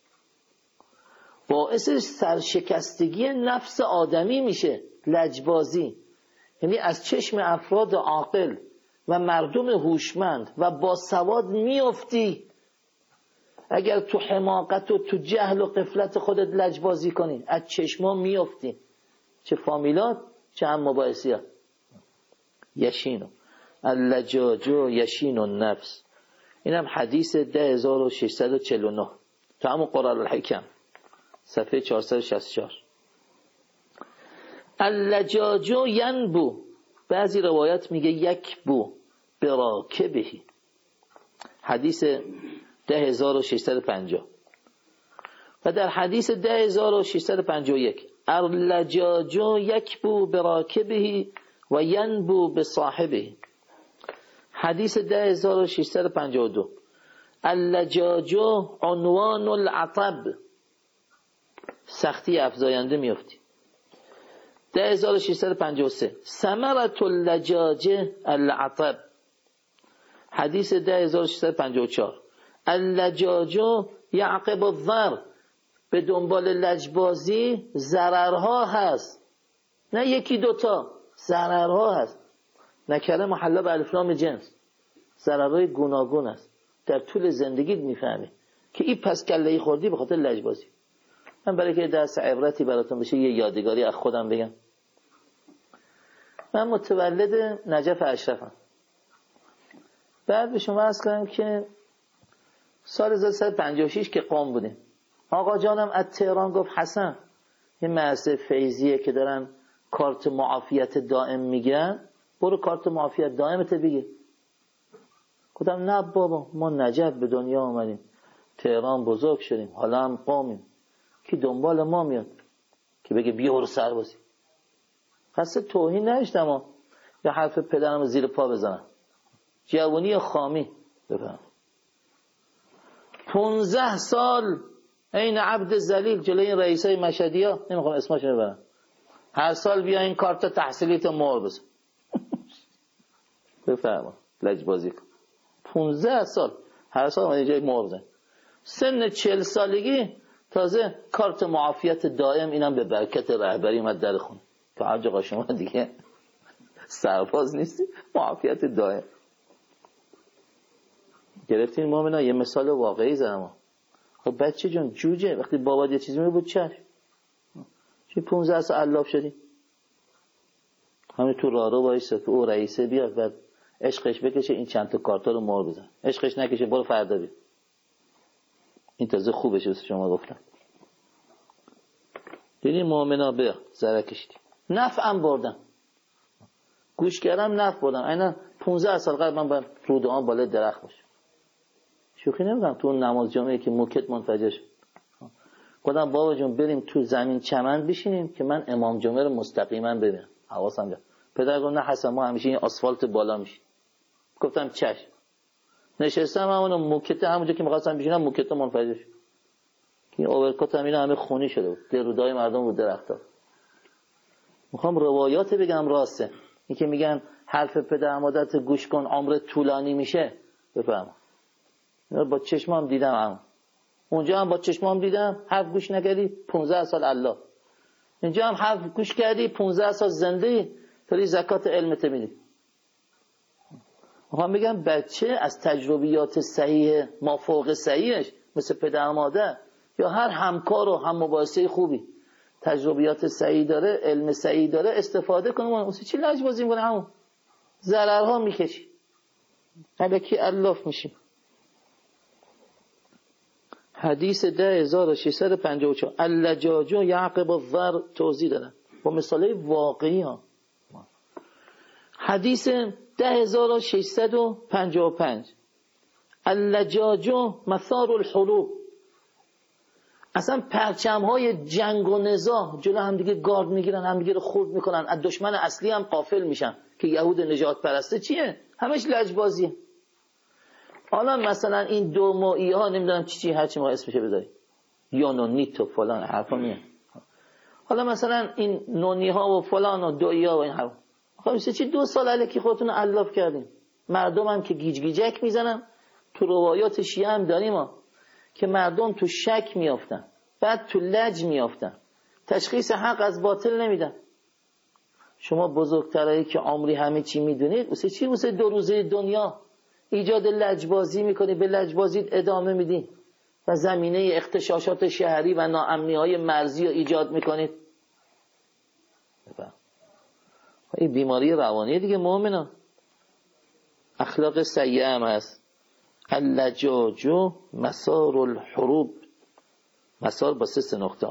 باعث سرشکستگی نفس آدمی میشه لجبازی. یعنی از چشم افراد عاقل و مردم هوشمند و باسواد میافتی اگر تو حماقت و تو جهل و غفلت خودت لجبازی کنی، از چشما میافتی. چه فامیلات چه هم مباحثیات. یشینو اللجاجو یشین النفس. اینم حدیث ده هزار و ششصد و چهل و نه تو همون قرار الحکم صفحه چهارصد و شصت و چهار. اللجاجو ینبو، بعضی روایت میگه یک بو براکبهی، حدیث ده هزار و ششصد و پنجاه. و در حدیث ده هزار و ششصد و پنجاه و یک اللجاجو یک بو براکبهی و ینبو بصاحبهی. حدیث ده هزار و ششصد و پنجاه و دو اللجاجو عنوان العطب، سختی افزاینده میافتی. ده هزار و ششصد و پنجاه و سه ثمرة اللجاجه العطب. حدیث ده هزار و ششصد و پنجاه و چهار اللجاجو یعقب الضر، به دنبال لجبازی ضررها هست، نه یکی دوتا، ضررها هست. نکره محلا به الف لام جنس، ضررهای گوناگون است. در طول زندگیت میفهمی که این پس کله‌ای خوردی به خاطر لجبازی. من برای که درس عبرتی براتون بشه یه یادگاری از خودم بگم. من متولد نجف اشرفم. بعد به شما عرض کنم که سال هزار و سیصد و پنجاه و شش که قم بودیم، آقا جانم از تهران گفت حسن یه مؤسسه فیضیه که دارن کارت معافیت دائم میگیرن، برو کارت معافیت دائمت بگیر. گفتم نه بابا، ما نجف به دنیا آمدیم، تهران بزرگ شدیم، حالا هم قومیم، کی دنبال ما میاد که بگه بیا برو سربازی. قصد توهین نداشتم ها، یا حرف پدرم زیر پا بزنم، جوانی خامی بفهم. پونزده سال این عبد ذلیل جلوی این رئیسای مشهدی ها، نمیخوام اسمش رو ببرم، هر سال بیا این کارت تحصیلیت مهر بزن. بفهم لجبازی کن. پونزده سال هر سال من جای مهر بزن. سن چهل سالگی تازه کارت معافیت دائم، اینم به برکت رهبری اومد در خونه. که حاج آقا شما دیگه سرباز نیستی، معافیت دائم گرفتین. مومنا یه مثال واقعی زدم. خب بچه جون جوجه وقتی بابات یه چیزی میگه بود چش چی پونزده سال علاف شدی، همین تو راه رو وایسه تو او رئیسه بیاد بعد عشقش بکشه این چند تا کارتا رو مهر بزن، عشقش نکشه برو فردا بیا. این تازه خوبشه شما گفتم. دیدین مومنا بیا زره کشیدی، نفعم بردن. گوش کردم نفت بردم. اینا پانزده سال قبل من با روده ها بالای درخت باشم. شوخی نمی‌کنم. تو اون نماز جمعه که موکت منفجر شد گفتم بابا جون بریم تو زمین چمن بشینیم که من امام جمعه رو مستقیما ببینم. حواسم جا. پدر گفت نه حسن ما همیشه این آسفالت بالا میشیم. گفتم چش. نشستم همون موکت همونجا که می‌خواستم بشینم موکت منفجر شد. این اوورکوت هم اینا همه خونی شده بود. درودای مردم بود درخت‌ها. میخوام روایات بگم راسته. این که میگن حرف پدر مادرت گوش کن عمر طولانی میشه. بفهم. با چشمام دیدم هم. اونجا هم با چشمام دیدم حرف گوش نکردی پانزده سال الله. اینجا هم حرف گوش کردی پانزده سال زنده توی زکات علمت میدی. میخوام بگم بچه از تجربیات صحیح ما فوق صحیحش مثل پدر مادر یا هر همکار و هم مباحثه خوبی تجربیات صحیح داره علم صحیح داره استفاده کنه. اون چی لجبازی میکنه همون ضررها میکشی الکی الاف میشیم. حدیث ده هزار و ششصد و پنجاه و چهار اللجاج یعقب الضر توضیح دادن با مثاله واقعی ها. حدیث ده هزار و ششصد و پنجاه و پنج اللجاج مثار الحروب. اصلا پرچم های جنگ و نزاع جلو هم دیگه گارد میگیرن هم دیگه رو خورد میکنن از دشمن اصلی هم غافل میشن که یهود نجات پرسته چیه همش لجبازیه. حالا مثلا این دو موئی ها نمیدونم چی چی هرچی ما اسمشه بذاری یا نونیت و فلان حرفا میه. حالا مثلا این نونی ها و فلان و دوئی ها و این حرفا خب چی دو سال الکی خودتون الاف کردیم. مردم هم که گیج گیجک میزنن. تو روایات شیعه هم داریم ها که مردم تو شک میافتن بعد تو لج میافتن تشخیص حق از باطل نمیدن. شما بزرگترایی که عمری همه چی میدونید واسه چی واسه دو روزه دنیا ایجاد لجبازی میکنی به لجبازی ادامه میدی و زمینه اغتشاشات شهری و ناامنی های مرزی رو ایجاد میکنید. این بیماری روانی دیگه مؤمنا اخلاق سیئه هم هست. اللجاج مسار الحروب مسار با سه نقطه.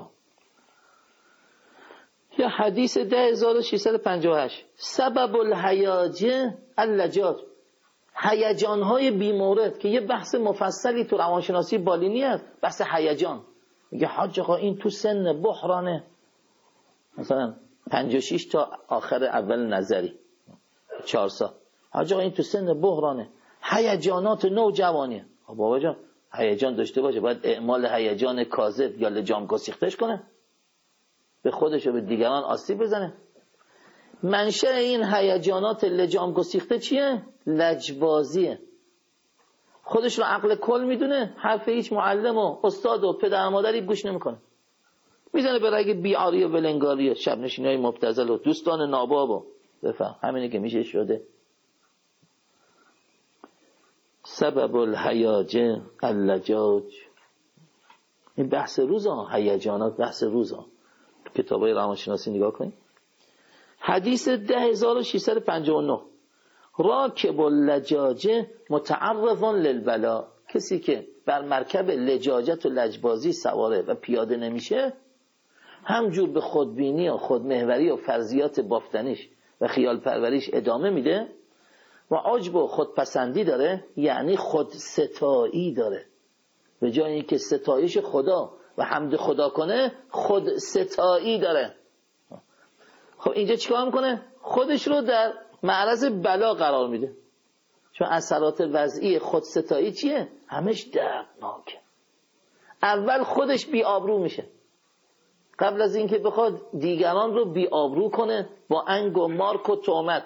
یا حدیث ده هزار و ششصد و پنجاه و هشت سبب الهیاج اللجاج هیجان‌های بی‌مورد که یه بحث مفصلی تو روانشناسی بالینی هست بحث هیجان. میگه حاج آقا این تو سن بحرانه مثلا پنجاه و شش تا آخر اول نظری چهار سال حاج آقا این تو سن بحرانه هیجانات نوجوانیه. خب بابا جان هیجان داشته باشه باید اعمال هیجان کاذب یا لجام گسیختش کنه به خودش و به دیگران آسیب بزنه. منشأ این هیجانات لجام گسیخته چیه؟ لجبازیه. خودش رو عقل کل میدونه حرف هیچ معلم و استاد و پدر مادری گوش نمیکنه میزنه به رگ بیعاری و ولنگاری و شب نشینی های مبتذل و دوستان ناباب و بفهم همینه که میشه شده. سبب الهیاج اللجاج این بحث روزا هیجانات بحث روزا تو کتابای روانشناسی نگاه کنید. حدیث ده هزار و ششصد و پنجاه و نه راکب اللجاج متعرض للبلا کسی که بر مرکب لجاجت و لجبازی سواره و پیاده نمیشه همجور به خودبینی و خودمحوری و فرضیات بافتنیش و خیال پروریش ادامه میده و عجب و خودپسندی داره یعنی خود ستایی داره به جای اینکه ستایش خدا و حمد خدا کنه خود ستایی داره. خب اینجا چیکار میکنه؟ خودش رو در معرض بلا قرار میده چون اثرات وضعی خود ستایی چیه؟ همش دردناکه. اول خودش بی آبرو میشه قبل از اینکه بخواد دیگران رو بی آبرو کنه با انگ و مارک و تهمت.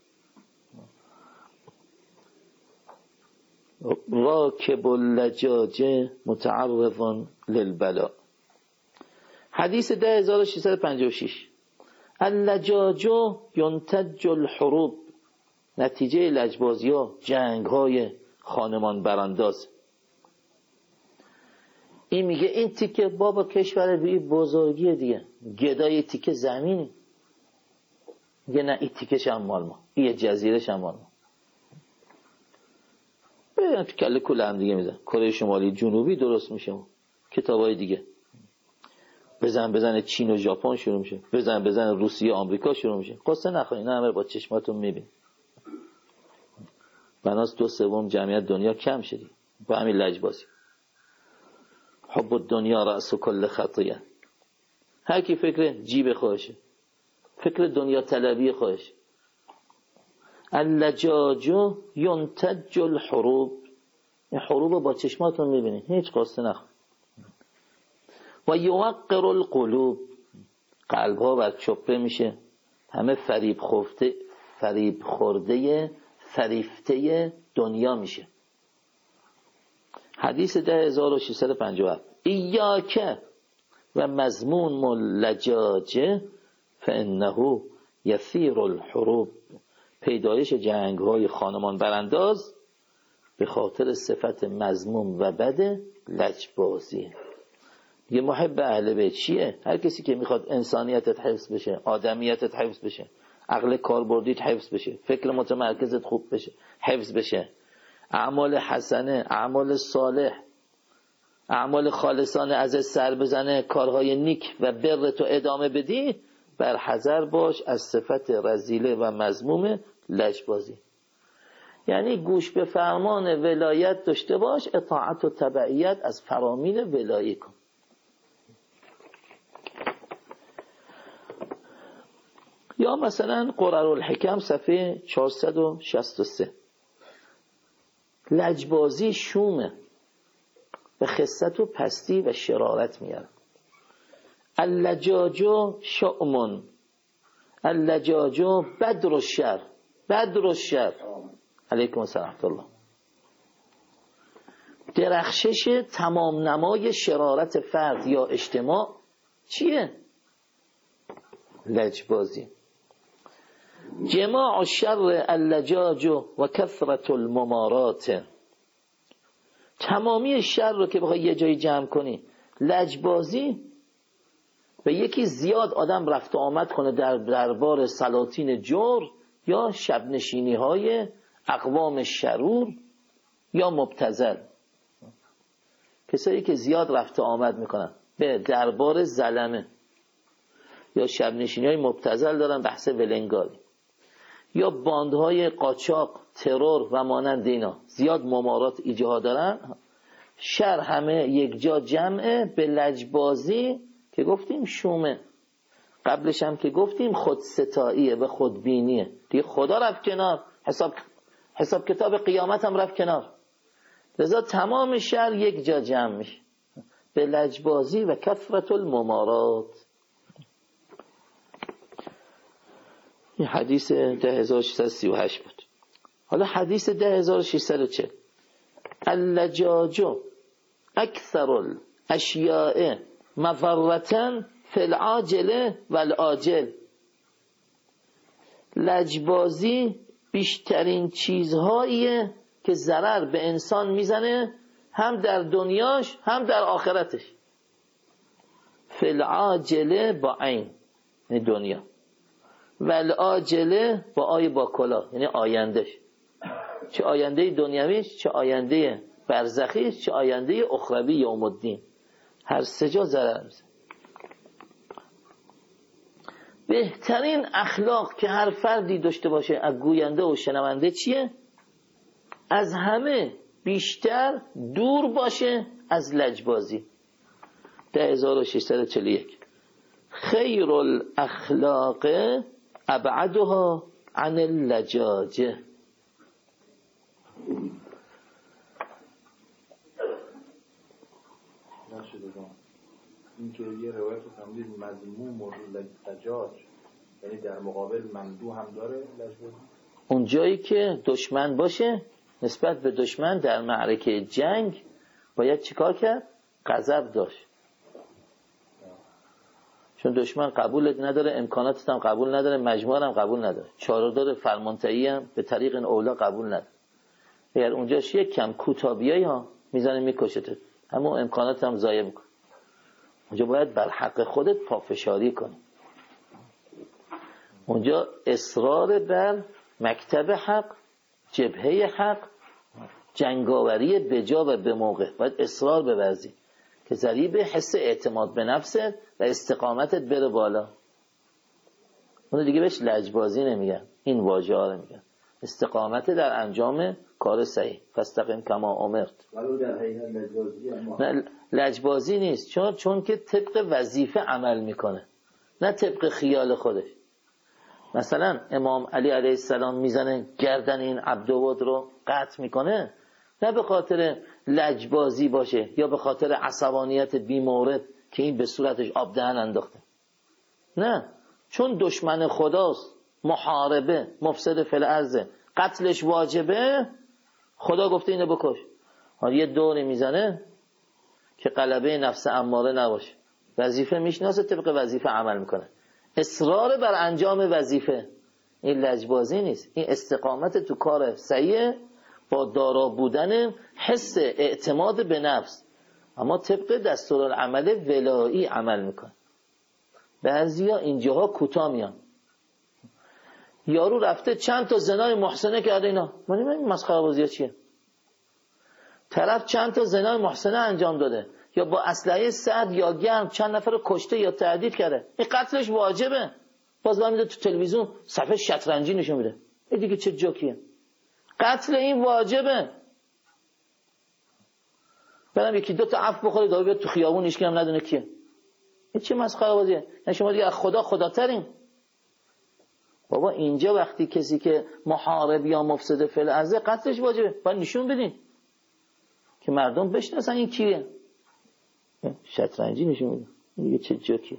راکب اللجاج متعرض للبلا. حدیث ده هزار و ششصد و پنجاه و شش اللجاج ینتج الحروب نتیجه لجبازی ها جنگ های خانمان برانداز. این میگه این تیکه بابا کشور بی بزرگیه دیگه گدای تیکه زمینی میگه نه این تیکه شمال ما این جزیره شمال ما بیان تو کله کل هم دیگه میزن کره شمالی جنوبی درست میشه کتابای دیگه. بزن بزن چین و ژاپن شروع میشه، بزن بزن روسیه و آمریکا شروع میشه. قصه نخورین، نه همه با چشماتون میبین. بناس دو سوم جمعیت دنیا کم شدی با همین لجبازی. حب الدنیا رأس کل خطیه. هر کی فکر جیب خودشه، فکر دنیا طلبی خودش. اللجاج ینتج الحروب. این حروب با چشماتون میبینید، هیچ قصه نخور. و یوقر القلوب. قلب ها بر چپه میشه، همه فریب خورده فریب خورده فریفته دنیا میشه. حدیث ده هزار و ششصد و پنجاه و هفت. ایاک و مضمون اللجاج فانه یثیر الحروب. پیدایش جنگ های خانمان برانداز به خاطر صفت مذموم و بد لجبازی. یه محب اهل بیت چیه؟ هر کسی که میخواد انسانیتت حفظ بشه، آدمیتت حفظ بشه، عقل کاربردیت حفظ بشه، فکر متمرکزت خوب بشه، حفظ بشه، اعمال حسنه، اعمال صالح، اعمال خالصانه از سر بزنه، کارهای نیک و بر تو ادامه بدی، بر حذر باش از صفت رذیله و مذموم لجبازی. یعنی گوش به فرمان ولایت داشته باش، اطاعت و تبعیت از فرامین ولایی کن. یا مثلا قرار الحکم صفحه چهارصد و شصت و سه. لجبازی شومه به خست و پستی و شرارت میاره. اللجاج شؤم، اللجاج بدر الشر. بدر الشر. علیکم السلام ورحمة الله. درخشش تمام نمای شرارت فرد یا اجتماع چیه؟ لجبازی. جماع الشر اللجاج و کثرت الممارات. تمامی شر رو که بخوای یه جایی جمع کنی لجبازی. و یکی زیاد آدم رفت و آمد کنه در دربار سلاطین جور یا شب نشینی های اقوام شرور یا مبتذل. کسایی که زیاد رفت و آمد میکنن به دربار ظلمه یا شب نشینی های مبتذل دارن، بحث ولنگاری یا باندهای قاچاق، ترور و مانند اینا زیاد ممارات ایجاد دارن. شر همه یک جا جمعه به لجبازی که گفتیم شومه. قبلش هم که گفتیم خودستاییه و خودبینیه. دیگه خدا رفت کنار، حساب حساب کتاب قیامت هم رفت کنار. لذا تمام شر یک جا جمع میشه به لجبازی و کثرت الممارات. این حدیث ده هزار و ششصد و سی و هشت بود. حالا حدیث ده هزار و ششصد و چهل. اللجاج اکثر الاشیاء مضرة فی العاجل والآجل. لجبازی بیشترین چیزهاییه که ضرر به انسان میزنه، هم در دنیاش هم در آخرتش. فی العاجل با عین یعنی دنیا، والآجل با آی با کلا یعنی آیندهش، چه آینده دنیویش، چه آینده برزخیش، چه آینده اخروی یوم الدین. هر سه جا ضرر میزنه. بهترین اخلاق که هر فردی داشته باشه از گوینده و شنونده چیه؟ از همه بیشتر دور باشه از لجبازی. ده هزار و ششصد و چهل و یک. خیر الاخلاق ابعدها عن اللجاجه. این که یه روایت رو فهمید مذموم و لجاج یعنی در مقابل ممدوح هم داره لجبازی. اون جایی که دشمن باشه نسبت به دشمن در معرکه جنگ باید چیکار کرد؟ غضب داشت. چون دشمن قبولت نداره، امکاناتت هم قبول نداره، مجموعه هم قبول نداره، چاره‌دار فرمانطایی هم به طریق این اولا قبول نداره. اگر اونجاش یک کم کوتابیایی ها میزنه میکشتت، اما امکانات هم ضایع میکنه. اونجا باید بر حق خودت پافشاری کنی. اونجا اصرار بر مکتب حق، جبهه حق، جنگاوری بجا و به موقع باید اصرار بورزی. که ضریب حس اعتماد به نفست و استقامتت بره بالا. اون دیگه بهش لجبازی نمیگن، این واژه ها رو میگن. استقامت در انجام کار صحیح. فاستقم کما امرت. ولو در حقیقت لجبازی اما نه لجبازی نیست، چون چون که طبق وظیفه عمل میکنه، نه طبق خیال خودش. مثلا امام علی علیه السلام میزنه گردن این عبدود رو قطع میکنه، نه به خاطر لجبازی باشه یا به خاطر عصبانیت بیمورد که این به صورتش آب دهن انداخته، نه، چون دشمن خداست، محاربه، مفسد فی الارض، قتلش واجبه، خدا گفته اینو بکش. حالا یه دوری میزنه که غلبه نفس اماره نباشه، وظیفه میشناسه، طبق وظیفه عمل میکنه، اصرار بر انجام وظیفه. این لجبازی نیست، این استقامت تو کار صحیح با دارا بودن حس اعتماد به نفس، اما طبق دستورالعمل ولایی عمل میکنه. بعضیا اینجاها کوتاه میان، یارو رفته چند تا زنای محسنه کرده، اینا من نمیدونم این مسخره بازی‌ها چیه. طرف چند تا زنای محسنه انجام داده یا با اسلحه سرد یا گرم چند نفر رو کشته یا تهدید کرده، این قتلش واجبه، باز با میده تو تلویزیون صفحه شطرنجی نشون میده. این دیگه چه جوکیه؟ قتل این واجبه. برام یکی دو تا عفو بخوره داوی بیاد تو خیابون هیچ کی هم ندونه کیه. این چه مسخره بازیه؟ یعنی شما دیگه از خدا خداترین. بابا اینجا وقتی کسی که محارب یا مفسد فی الارض قتلش واجبه، باید نشون بدین که مردم بشناسن این کیه. شطرنجی نشون میده، این دیگه چه جوکیه؟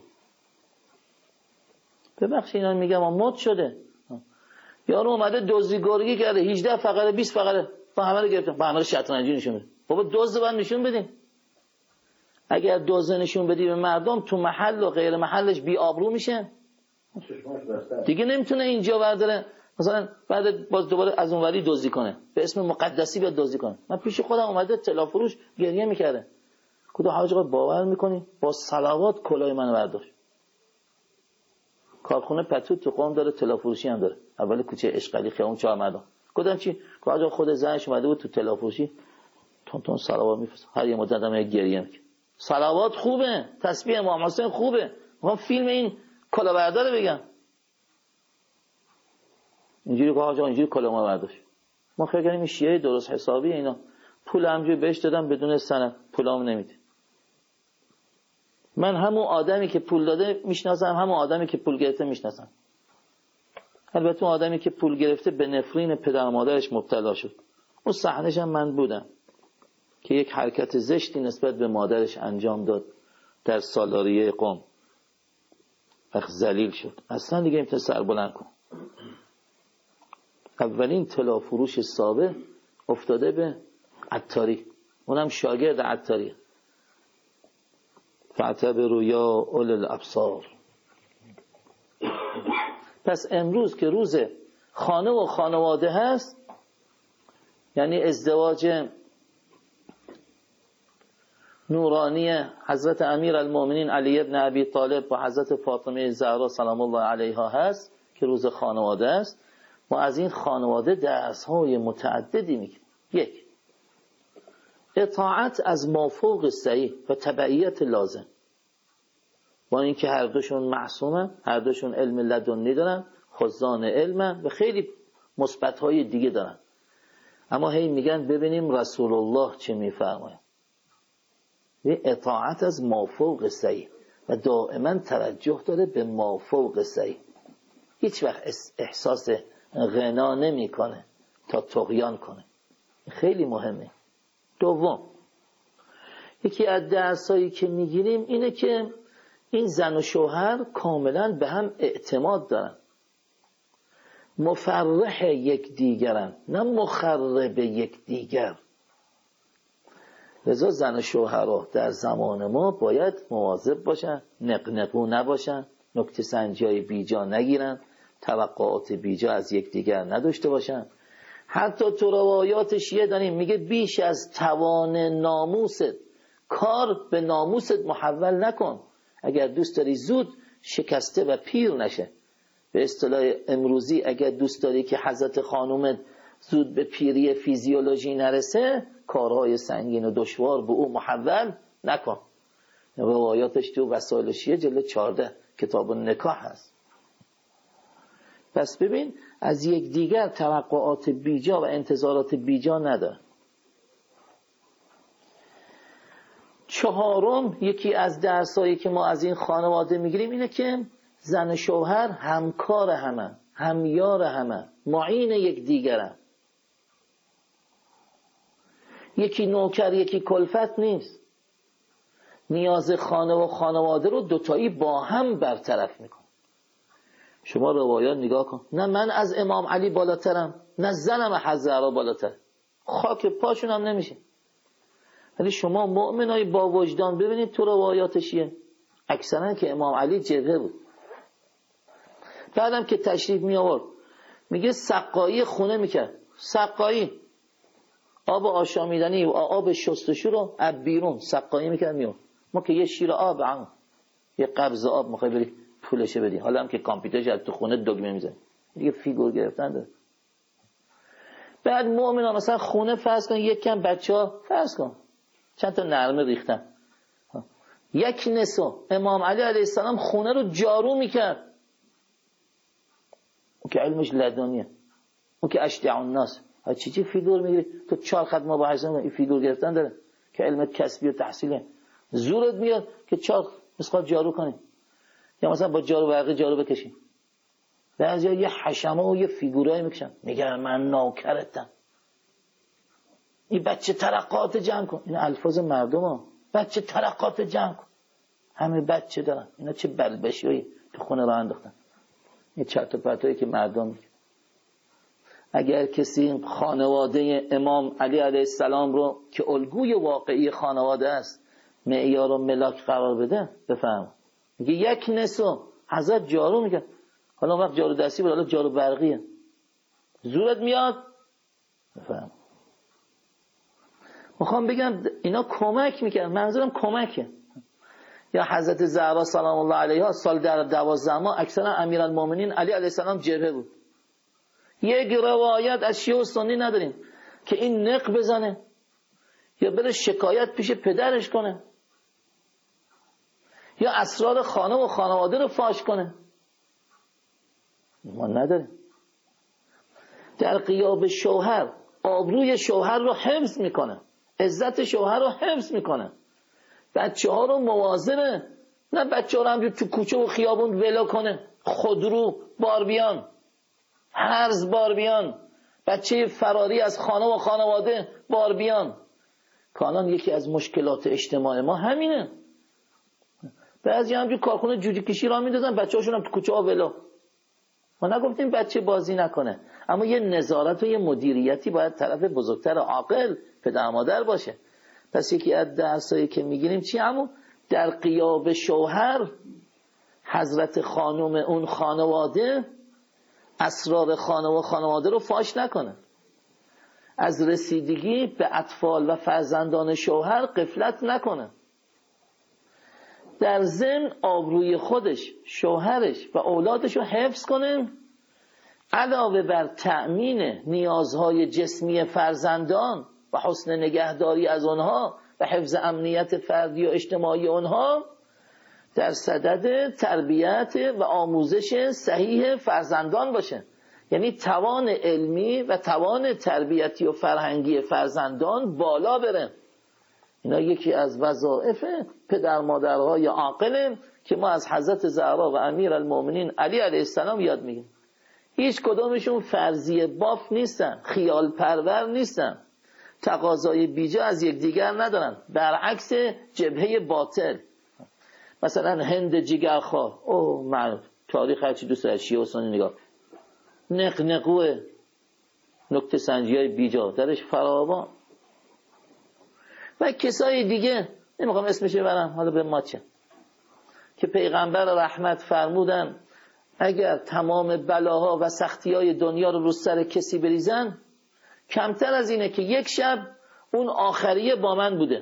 ببخشید اینا میگم مد شده. یارو اومده دزدیگاری کرده هجده فقره بیست فقره با همه رو گرفتن، با همه رو شطرنجی نشون میده. بابا دزد باید نشون بدین. اگر دزد نشون بدی به مردم تو محل و غیر محلش بی آبرو میشه دیگه، نمیتونه اینجا برداره مثلا بعد باز دوباره از اونوری دزدی کنه، به اسم مقدسی بیاد دزدی کنه. من پیش خودم اومده تلافروش گریه میکرده، کدوم حاج آقا باور میکنی با صلوات کلاه منو برداشت. کارخونه پتو تو قم داره، تلافروشی هم داره، اول کوچه اشقلی خیابون چهار مردم. گفتم چی؟ حاج آقا خود زنش اومده بود تو تلافروشی تون تون صلوات میفرست، هر یه مدت هم گریه میکنه. صلوات خوبه، تسبیح امام حسین خوبه، میخوام فیلم این کلاهبردار بگم اینجوری که حاج آقا اینجوری کلاه برداشت. ما خیلی این شیعه درست حسابی اینا پول همجوری بهش دادن بدون سند، پولام نمیده. من همون آدمی که پول داده میشناسم، همون آدمی که پول گرفته میشناسم. البته اون آدمی که پول گرفته به نفرین پدر مادرش مبتلا شد. اون صحنه‌ش هم من بودم که یک حرکت زشتی نسبت به مادرش انجام داد در سالاریه قم. اخ ذلیل شد، اصلا دیگه نمیتونه سر بلند کن. اولین طلا فروش سابق افتاده به عطاری، اونم شاگرد عطاری. فاعتبروا یا اول الابصار. پس امروز که روز خانه و خانواده هست، یعنی ازدواج نورانی حضرت امیر المؤمنین علی ابن ابی طالب و حضرت فاطمه زهرا سلام الله علیها هست که روز خانواده است. ما از این خانواده درس‌های متعددی میگیم. یک، اطاعت از مافوق صحیح و تبعیت لازم، با اینکه هر دوشون معصومن، هر دوشون علم لدنی دارن، خزان علم و خیلی مثبت‌های دیگه دارن، اما هی میگن ببینیم رسول الله چه میفرماید. اطاعت از مافوق صحیح و دائما توجه داره به مافوق صحیح، هیچ وقت احساس غنا نمی کنه تا طغیان کنه. خیلی مهمه. دوم، یکی از درسایی که میگیریم اینه که این زن و شوهر کاملا به هم اعتماد دارن، مفرح یک دیگرن، نه مخرب یک دیگر. لذا زن و شوهرها در زمان ما باید مواظب باشن، نقنقو نباشن، نکته سنجی بیجا نگیرن، توقعات بیجا از یک دیگر نداشته باشن. حتی تو روایات شیعه داریم میگه بیش از توان ناموست کار به ناموست محول نکن، اگر دوست داری زود شکسته و پیر نشه. به اصطلاح امروزی اگر دوست داری که حضرت خانومت زود به پیری فیزیولوژی نرسه، کارهای سنگین و دشوار به او محول نکن. روایاتش تو وسائل شیعه جلد چهارده کتاب نکاح هست. پس ببین از یک دیگر توقعات بیجا و انتظارات بیجا نداره. چهارم، یکی از درسایی که ما از این خانواده میگیریم اینه که زن شوهر همکار همه، همیار همه، معین یک دیگرن. یکی نوکر یکی کلفت نیست. نیاز خانه و خانواده رو دوتایی با هم برطرف میکن. شما روایات نگاه کن، نه من از امام علی بالاترم، نه زنم از زهرا بالاتر، خاک پاشون هم نمیشه. ولی شما مؤمنای با وجدان ببینید تو روایاتشیه اکثرا که امام علی جبهه بود. بعدم که تشریف می آورد میگه سقایی خونه میکرد، سقایی آب آشامیدنی و آب شستشو رو از بیرون سقایی میکرد میاد. ما که یه شیر آب هم یه قبض آب میخوای بری پولشه بدی، حالا هم که کامپیوترش از تو خونه دگمه میزنه دیگه فیگور گرفتن داره. بعد مؤمنا مثلا خونه فرض کن یک کم بچه‌ها فرض کن چند تا نرمه ریختن، یک نصف امام علی علیه السلام خونه رو جارو میکرد. اون که علمش لدنیه، اون که اشجع الناس. چی چی فیگور میگیری تو؟ چهار خط مباحثه این فیگور گرفتن داره که علم کسبی و تحصیله. زورت میاد که چهار مسقال جارو کنی یا مثلا با جارو برقی جارو بکشی. بعضیا یه حشمه و یه فیگورایی میکشن میگن من نوکرتم. این بچه ترقات جمع کن، این الفاظ مردم ها. بچه ترقات جمع کن، همه بچه دارن. اینا چه بلبشی تو خونه راه انداختن، این چرت و پرتایی که مردم میگن. اگر کسی خانواده امام علی علیه السلام رو که الگوی واقعی خانواده است معیار و ملاک قرار بده، بفهم میگه یک نصف حضرت جارو میگه. حالا وقت جارو دستی بود، حالا جارو برقیه. زورت میاد؟ بفهم. میخوام بگم اینا کمک میکنن، منظورم کمکه. یا حضرت زهرا سلام الله علیها سال در دوازده ماه اکثرا امیرالمومنین علی علیه السلام جبهه بود. یک روایت از شیعه و سنی نداریم که این نق بزنه یا بره شکایت پیش پدرش کنه یا اسرار خانه و خانواده رو فاش کنه. ما نداریم. در غیاب شوهر آبروی شوهر رو حفظ میکنه، عزت شوهر رو حفظ میکنه، بچه ها رو مواظبه، نه بچه ها رو همجور تو کوچه و خیابون ولو کنه، خودرو باربیان، هرز باربیان، بچه فراری از خانه و خانواده باربیان. کانان یکی از مشکلات اجتماع ما همینه. بعضی همجور کارخونه جوجه کشی را میدازن، بچه هاشون هم تو کوچه ها ولو. ما نگفتیم بچه بازی نکنه، اما یه نظارت و یه مدیریتی باید طرف بزرگتر عاقل پدر مادر باشه. پس یکی از درسایی که میگیریم چی؟ همون در غیاب شوهر حضرت خانم اون خانواده اسرار خانه و خانواده رو فاش نکنه، از رسیدگی به اطفال و فرزندان شوهر غفلت نکنه، در ضمن آبروی خودش، شوهرش و اولادش رو حفظ کنه، علاوه بر تأمین نیازهای جسمی فرزندان و حسن نگهداری از آنها و حفظ امنیت فردی و اجتماعی آنها، در صدد تربیت و آموزش صحیح فرزندان باشه. یعنی توان علمی و توان تربیتی و فرهنگی فرزندان بالا بره. اینا یکی از وظایف پدر مادرهای عاقل که ما از حضرت زهرا و امیرالمومنین علی علیه السلام یاد میگیم. هیچ کدومشون فرضیه باف نیستن، خیال پرور نیستن، تقاضای بیجا از یکدیگر ندارن، برعکس جبهه باطل. مثلا هند جگرخواه، اوه من تاریخ هرچی دوست داشت شیعه و سنی نگاه، نقنقوه، نکته سنجی های بیجا درش فراوان. و کسای دیگه نمیخوام اسمش ببرم، حالا به ما چه، که پیغمبر رحمت فرمودن اگر تمام بلاها و سختیهای دنیا رو رو سر کسی بریزن، کمتر از اینه که یک شب اون آخریه با من بوده.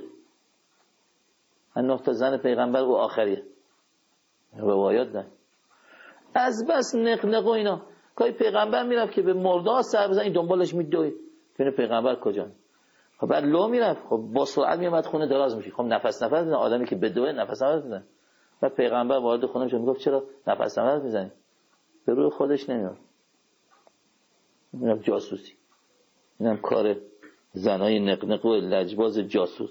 نقطه زن پیغمبر او آخریه، روایات دارن. از بس نقنق و اینا گاهی پیغمبر میرفت که به مرده ها سر بزن، این دنبالش میدوید ببینه پیغمبر کجا. خب بعد لو میرفت، خب با سرعت میومد خونه دراز میشه. خب نفس نفس میزنه، آدمی که بدوه نفس نفس میزنه. و پیغمبر وارد خونه میشه میگفت چرا نفس نفس میزنی؟ به روی خودش نمیاد. اینم جاسوسی، اینم کار زنای نقنق و لجباز جاسوس.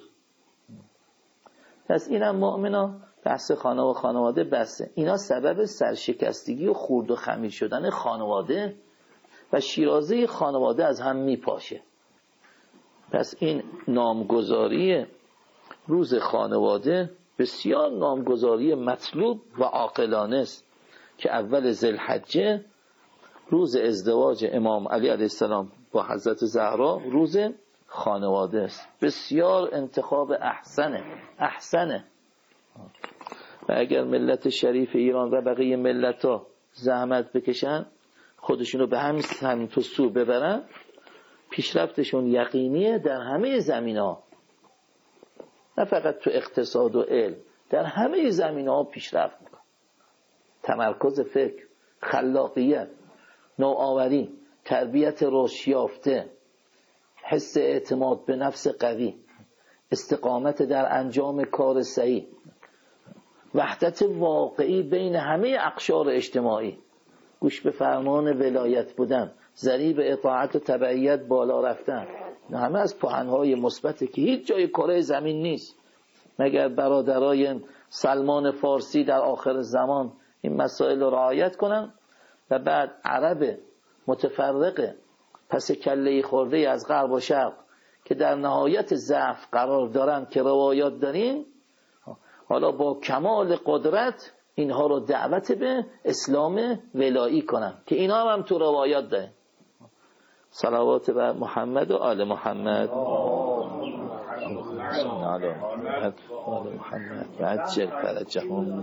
پس اینم مؤمنا بحث خانه و خانواده بسته. اینا سبب سرشکستگی و خورد و خمیر شدن خانواده و شیرازه خانواده از هم میپاشه. پس این نامگذاری روز خانواده بسیار نامگذاری مطلوب و عاقلانه است که اول ذوالحجه روز ازدواج امام علی علیه السلام با حضرت زهرا روز خانواده است. بسیار انتخاب احسنه احسنه و اگر ملت شریف ایران و بقیه ملت ها زحمت بکشن، خودشونو به همین سمت و سو ببرن، پیشرفتشون یقینیه در همه زمینه‌ها، نه فقط تو اقتصاد و علم، در همه زمینه‌ها پیشرفت میکنن. تمرکز فکر، خلاقیت، نوآوری، تربیت رشد یافته، حس اعتماد به نفس قوی، استقامت در انجام کار صحیح، وحدت واقعی بین همه اقشار اجتماعی، گوش به فرمان ولایت بودن، ضریب اطاعت و تبعیت بالا رفتن، همه از پهنهای مثبته که هیچ جای کره زمین نیست مگر برادرای سلمان فارسی در آخر زمان این مسائل رو رعایت کنن و بعد عرب متفرقه پس کله خورده از غرب و شرق که در نهایت ضعف قرار دارن که روایات داریم، حالا با کمال قدرت اینها رو دعوت به اسلام ولایی کنن که اینا هم, هم تو روایات دارن. صلوات بر محمد و آل محمد. آل محمد و عجل فرجهم.